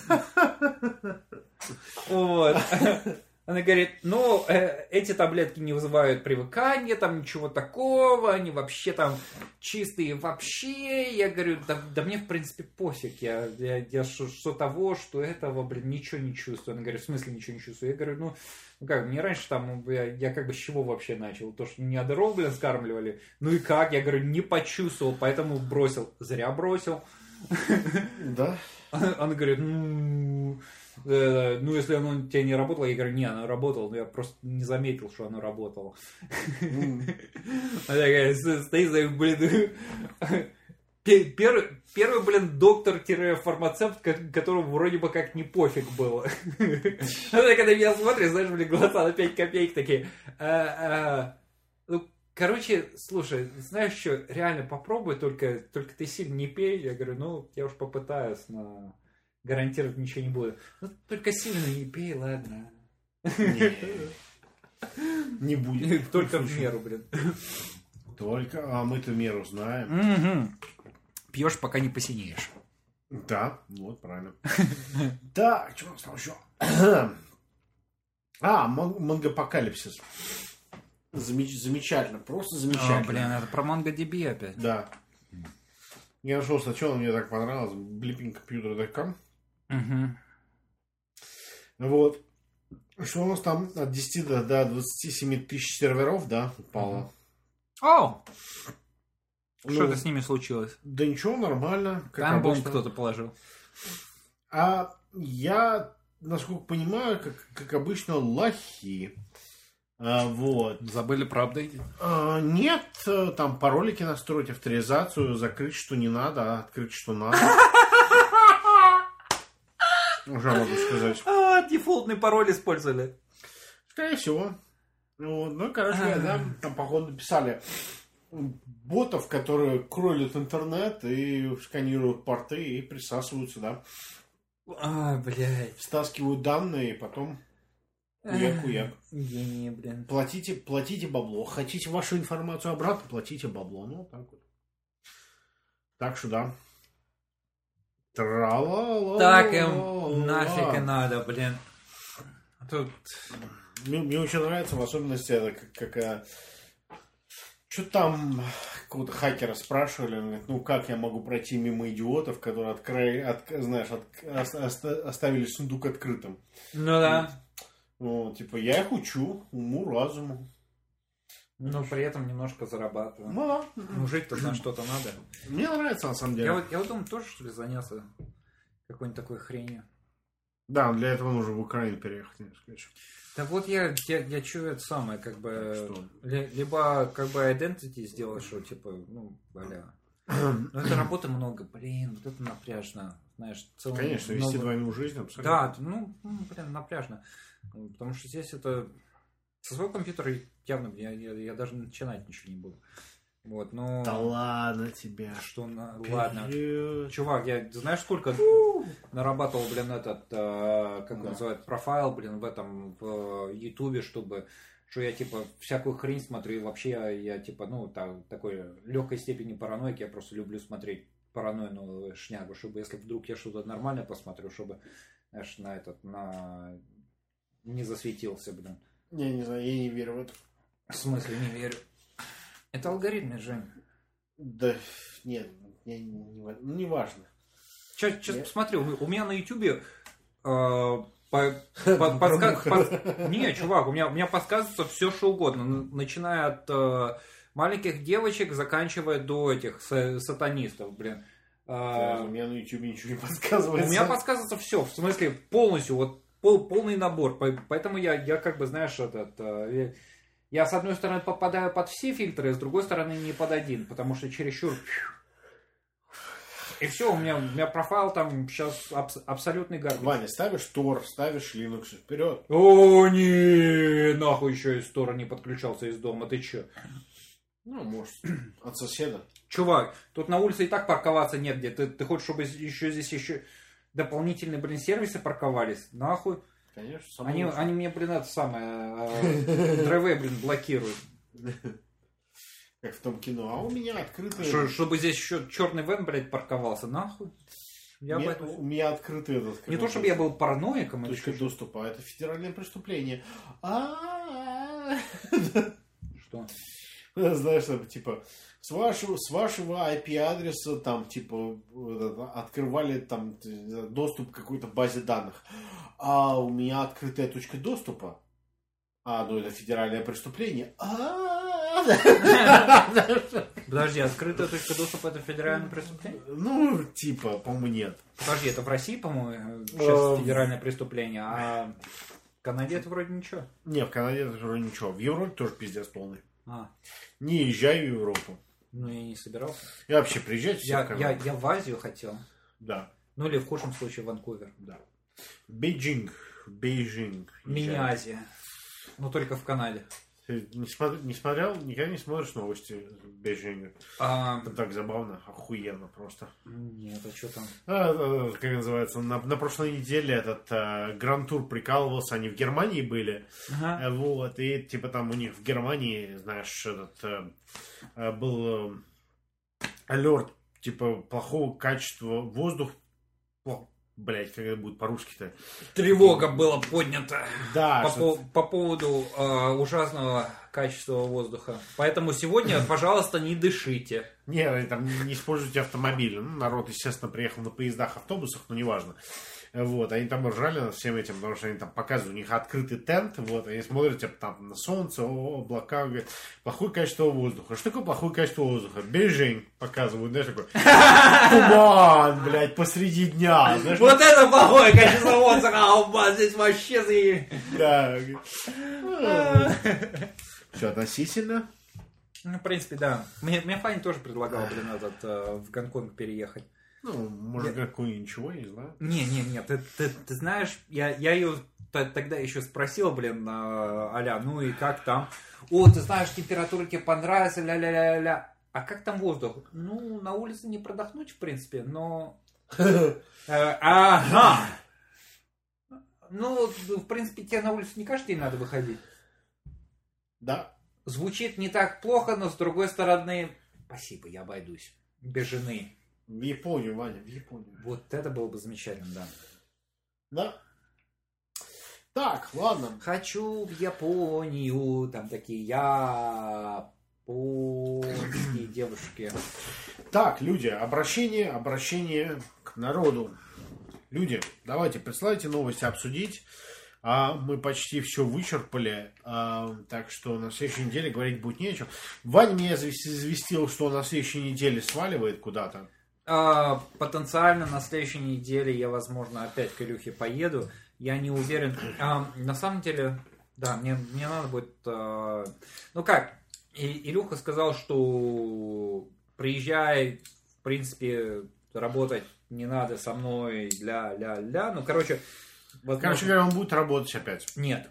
Вот. Она говорит, ну, э, эти таблетки не вызывают привыкания, там ничего такого, они вообще там чистые вообще. Я говорю, да, да мне, в принципе, пофиг. Я, я, я что, что того, что этого, блин, ничего не чувствую. Она говорит, в смысле ничего не чувствую? Я говорю, ну, ну как, мне раньше там, я, я как бы с чего вообще начал? То, что меня дров, блин, скармливали. Ну и как? Я говорю, не почувствовал, поэтому бросил. Зря бросил. Да? Она говорит, ну... Э, ну, если оно у тебя не работало, я говорю, не, оно работало, но я просто не заметил, что оно работало. Она такая стоит, блин, первый, первый, блин, доктор-фармацевт, которому вроде бы как не пофиг было. Она когда меня смотрит, знаешь, блин, глаза на пять копеек такие. Ну, короче, слушай, знаешь что, реально попробуй, только, только ты сильно не пей. Я говорю, ну, я уж попытаюсь, но... гарантировать ничего не буду. Ну, только сильно не пей, ладно. Не, не будет. Только в меру, блин. Только, а мы-то меру знаем. Угу. Пьешь, пока не посинеешь. Да, вот, правильно. Так, что у нас там еще? А, мангапокалипсис. Замеч- замечательно, просто замечательно. О, блин, это про MongoDB опять. Да. Я нашел сначала, мне так понравилось, blipping computer точка ком. Угу. Вот. Что у нас там от десяти до, до двадцати семи тысяч серверов, да, упало. О! Ну, что-то с ними случилось? Да ничего, нормально. Там бомб кто-то положил. А я, насколько понимаю, как, как обычно, лохи. А, вот. Забыли про апдейты? А, нет, там паролики настроить, авторизацию, закрыть, что не надо, а открыть, что надо. Уже могу сказать. А, дефолтный пароль использовали. Скорее всего. Вот. Ну, короче, да, там, походу, писали ботов, которые кролят интернет и сканируют порты и присасываются, да. А, блядь. Стаскивают данные и потом куяк-куяк. Гений, блин. Платите, платите бабло. Хотите вашу информацию обратно, платите бабло. Ну, так вот. Так что, да. Тра-ла-ла-ла-ла. Так им нафиг и надо, блин. Тут... Мне, мне очень нравится, в особенности, это как... как что там какого-то хакера спрашивали, он говорит, ну как я могу пройти мимо идиотов, которые открыли, от, знаешь, от, оста, оставили сундук открытым. Ну да. Ну, типа, я их учу уму, разуму. Но при этом немножко зарабатываю. Ну да. Ну, жить-то на что-то надо. Мне нравится, на самом деле. Я вот, я вот думаю, тоже, что ли, занялся какой-нибудь такой хренью. Да, для этого нужно в Украину переехать, не скажешь. Да вот я, я, я чую это самое, как бы, ли, либо как бы identity сделать, что типа, ну, бля. Но это работы много, блин, вот это напряжно, знаешь. Целый, Конечно, много... вести двойную жизнь абсолютно. Да, ну, блин, напряжно. Потому что здесь это, со своего компьютера явно, я, я, я даже начинать ничего не буду. Вот, но... Да ладно тебе. Что, на... ладно. Вперед. Чувак, я знаешь, сколько нарабатывал, блин, этот, э, как да. называют, профайл, блин, в этом, в Ютубе, чтобы, что я, типа, всякую хрень смотрю, и вообще я, я типа, ну, так, такой легкой степени параноики, я просто люблю смотреть паранойную шнягу, чтобы, если вдруг я что-то нормальное посмотрю, чтобы, знаешь, на этот, на... не засветился, блин. Я не знаю, я не верю в это. В смысле не верю? Это алгоритмы, Жень. Да, нет, не, не, не, не важно. Сейчас, сейчас посмотрю, у меня на Ютубе э, по, по, подсказ... под... Не, чувак, у меня, у меня подсказывается все, что угодно. Начиная от э, маленьких девочек, заканчивая до этих сатанистов, блин. Э, у меня на Ютубе ничего не подсказывается. У меня подсказывается все, в смысле полностью, вот пол, полный набор. Поэтому я, я как бы, знаешь, этот... Э, я, с одной стороны, попадаю под все фильтры, с другой стороны, не под один, потому что чересчур... И все, у меня, у меня профайл там сейчас абс- абсолютный гарбич. Ваня, ставишь Тор, ставишь Linux, вперед. О, не, нахуй еще из Тора не подключался из дома, ты че? Ну, может, от соседа. Чувак, тут на улице и так парковаться нет где. Ты, ты хочешь, чтобы еще здесь еще дополнительные, блин, сервисы парковались? Нахуй. Конечно, они, они мне, блин, это самое, э, драйвы, блин, блокируют. Как в том кино. А у меня открытый... Ш- чтобы здесь еще черный вен, блядь, парковался. Нахуй. Я у, меня, этом... у меня открытый этот... Не то, чтобы я был параноиком. Точка доступа. Это федеральное преступление. Что? Знаешь, типа... С вашего, с вашего ай пи-адреса там, типа, открывали там доступ к какой-то базе данных. А у меня открытая точка доступа. А, ну это федеральное преступление. Подожди, открытая точка доступа это федеральное преступление? Ну, типа, по-моему, нет. Подожди, это в России, по-моему, сейчас федеральное преступление, а в Канаде это вроде ничего. Не, в Канаде это вроде ничего. В Европе тоже пиздец полный. А. Не езжай в Европу. Ну, я не собирался. Я вообще приезжать я, я, я в Азию хотел. Да. Ну, или в худшем случае в Ванкувер. Да. Бейджинг. Бейджинг. Мини-Азия. Но только в Канаде. Ты не, смотри, не смотрел? Никогда не смотришь новости Бейджинга? А... Это так забавно. Охуенно просто. Нет, а что там? А, как называется? На, на прошлой неделе этот а, Гранд-тур прикалывался. Они в Германии были. Ага. А, вот. И типа там у них в Германии, знаешь, этот а, а, был а, алерт типа плохого качества воздуха. Блять, как это будет по-русски-то? Тревога была поднята да, по, что... по, по поводу э, ужасного качества воздуха. Поэтому сегодня, пожалуйста, не дышите. Не, там не используйте автомобили. Ну, народ, естественно, приехал на поездах, автобусах, но неважно. Вот, они там ржали над всем этим, потому что они там показывают, у них открытый тент, вот, они смотрят типа, там на солнце, о, облака, говорят, плохое качество воздуха. Что такое плохое качество воздуха? Бейжинг показывают, знаешь, такой, туман, блядь, посреди дня. Знаешь, вот это плохое качество воздуха, а у вас здесь вообще заебись. Да. Все относительно. Ну, в принципе, да. Мне, мне Фаня тоже предлагал, блин, этот, э, в Гонконг переехать. Ну, может, я... какую ничего, я не знаю. Не, не, не, ты, ты, ты знаешь, я, я ее тогда еще спросил, блин, э, а-ля, ну и как там? О, ты знаешь, температура тебе понравится, ля-ля-ля-ля. А как там воздух? Ну, на улице не продохнуть, в принципе, но... Ага! Ну, в принципе, тебе на улицу не каждый день надо выходить. Да. Звучит не так плохо, но с другой стороны, спасибо, я обойдусь. Без жены. В Японию, Ваня, в Японию. Вот это было бы замечательно, да. Да. Так, ладно. Хочу в Японию, там такие японские девушки. Так, люди, обращение, обращение к народу. Люди, давайте, присылайте новости обсудить. А мы почти все вычерпали, а, так что на следующей неделе говорить будет не о чем. Ваня меня известил, что он на следующей неделе сваливает куда-то. А, потенциально на следующей неделе я, возможно, опять к Илюхе поеду. Я не уверен. А, на самом деле, да, мне, мне надо будет... А... Ну как, И, Илюха сказал, что приезжай, в принципе, работать не надо со мной, ля-ля-ля. Ну, короче... Возможно... Короче говоря, он будет работать опять. Нет.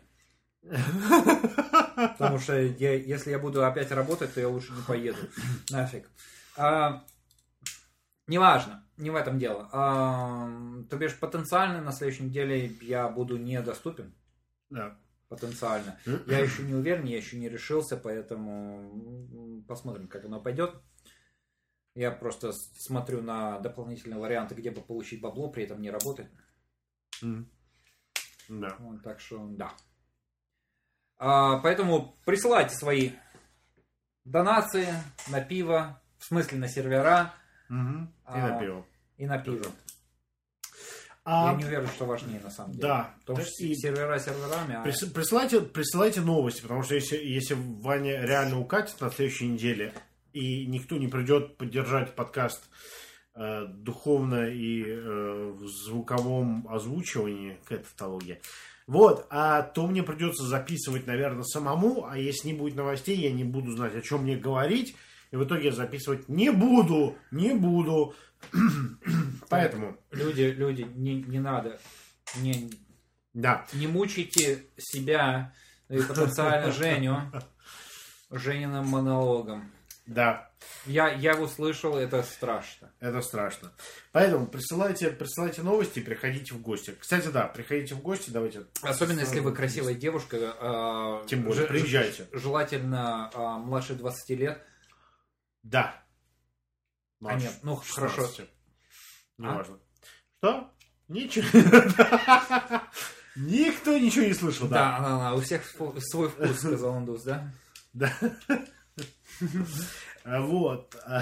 Потому что я, если я буду опять работать, то я лучше не поеду. Нафиг. А, неважно. Не в этом дело. А, то бишь, потенциально на следующей неделе я буду недоступен. Да. Потенциально. Я еще не уверен, я еще не решился, поэтому посмотрим, как оно пойдет. Я просто смотрю на дополнительные варианты, где бы получить бабло, при этом не работать. Mm. Да. Вот, так что, да. А, поэтому присылайте свои донации на пиво, в смысле на сервера. Mm-hmm. И а, на пиво. И на пиво. А... Я не уверен, что важнее на самом деле. Да. Потому что и... сервера серверами. А... Прис... Присылайте, присылайте новости, потому что если, если Ваня реально укатит на следующей неделе, и никто не придет поддержать подкаст э, духовно и э, в звуковом озвучивании, какая тавтология, вот, а то мне придется записывать, наверное, самому, а если не будет новостей, я не буду знать, о чем мне говорить, и в итоге я записывать не буду, не буду. Поэтому... Люди, люди, не, не надо, не, да. не мучайте себя и потенциально Женю Жениным монологом. Да. Я, я его слышал, это страшно. Это страшно. Поэтому присылайте, присылайте новости и приходите в гости. Кстати, да, приходите в гости, давайте. Особенно, если вы красивая девушка. Э, Тем более, ж, приезжайте. Желательно э, младше двадцати лет. Да. Младше а нет, ну шестнадцати. Хорошо. Неважно. А? Что? Ничего. Никто ничего не слышал, да. Да, да, да. У всех свой вкус, сказал Андус, да? Да. Вот. А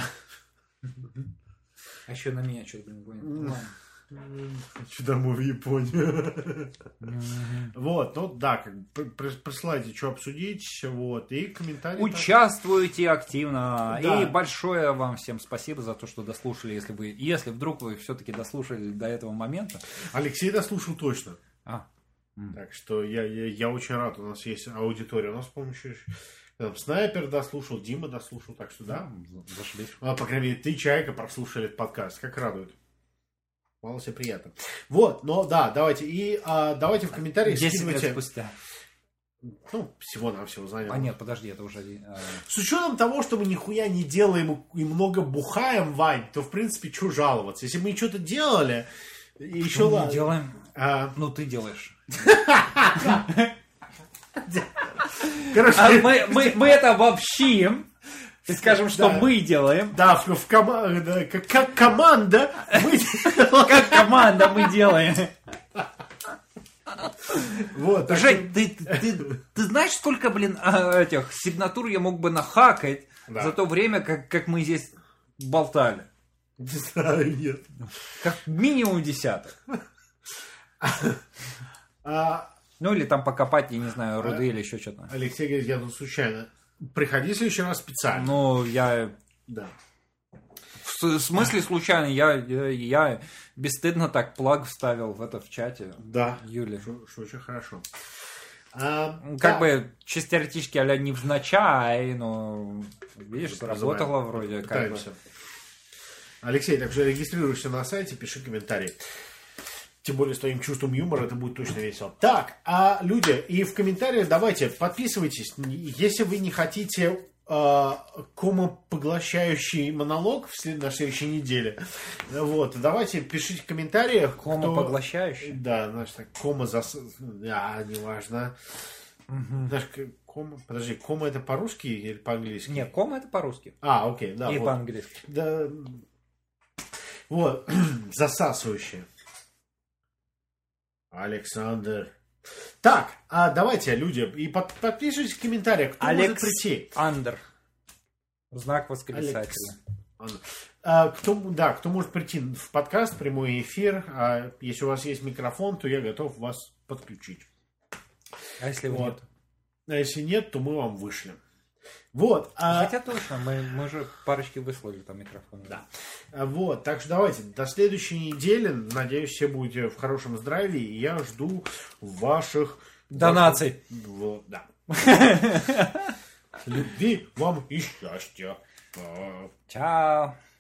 еще на меня что-то, блин, хочу домой в Японию. Вот, ну да, как присылайте, что обсудить, вот, и комментарии. Участвуйте активно. Да. И большое вам всем спасибо за то, что дослушали, если вы, если вдруг вы все-таки дослушали до этого момента. Алексей дослушал точно. А. Так что я, я, я очень рад, у нас есть аудитория, у нас с помощью... Там, Снайпер дослушал, Дима дослушал, так что да, зашлись. А, по крайней мере, ты, Чайка, прослушали этот подкаст, как радует. Мало себе приятно. Вот, но да, давайте, и а, давайте в комментариях скидывайте... спустя. Ну, всего-навсего заняло. А нет, подожди, это уже... А... С учетом того, что мы нихуя не делаем и много бухаем, Вань, то, в принципе, что жаловаться? Если мы что-то делали, еще ну, ладно. Мы делаем... А... Ну, ты делаешь. Короче, а мы, мы, мы это обобщим и скажем, что да. мы делаем. Да, в, в ком... да, как, как команда мы Как команда мы делаем. Вот, Жень, ты, ты, ты знаешь, сколько, блин, этих сигнатур я мог бы нахакать да. за то время, как, как мы здесь болтали? Не знаю, нет. Как минимум десяток. Ну, или там покопать, я не знаю, руды или еще что-то. Алексей говорит, я тут случайно. Приходи в следующий раз специально. Ну, я... Да. В смысле случайно? Я, я, я бесстыдно так плаг вставил в это в чате. Да. Юли. Что очень хорошо. А, как да. бы чисто теоретически а-ля невзначай, но видишь, работало вроде как бы. Алексей, так что регистрируйся на сайте, пиши комментарии. Тем более с твоим чувством юмора это будет точно весело. Так, а люди, и в комментариях давайте подписывайтесь. Если вы не хотите э, комопоглощающий монолог в след... на следующей неделе, вот, давайте пишите в комментариях. Комопоглощающий? Кто... Да, знаешь, так, кома зас... А, неважно. Угу. Знаешь, кома... Подожди, кома это по-русски или по-английски? Нет, кома это по-русски. А, окей, да. И вот. по-английски. Да. Вот, засасывающие. Александр. Так, а давайте, люди, и под, подпишитесь в комментариях, кто Алекс может прийти. Андер. Знак восклицательный. Алекс. А, кто, да, кто может прийти в подкаст, прямой эфир. А если у вас есть микрофон, то я готов вас подключить. А если вот. нет? А если нет, то мы вам вышлем. Вот. А... Хотя точно, мы, мы же парочки выслали там микрофон. Да. Вот, так что давайте, до следующей недели. Надеюсь, все будете в хорошем здравии. И я жду ваших... Донаций. Ваших... Вот, да. Любви вам и счастья. Чао.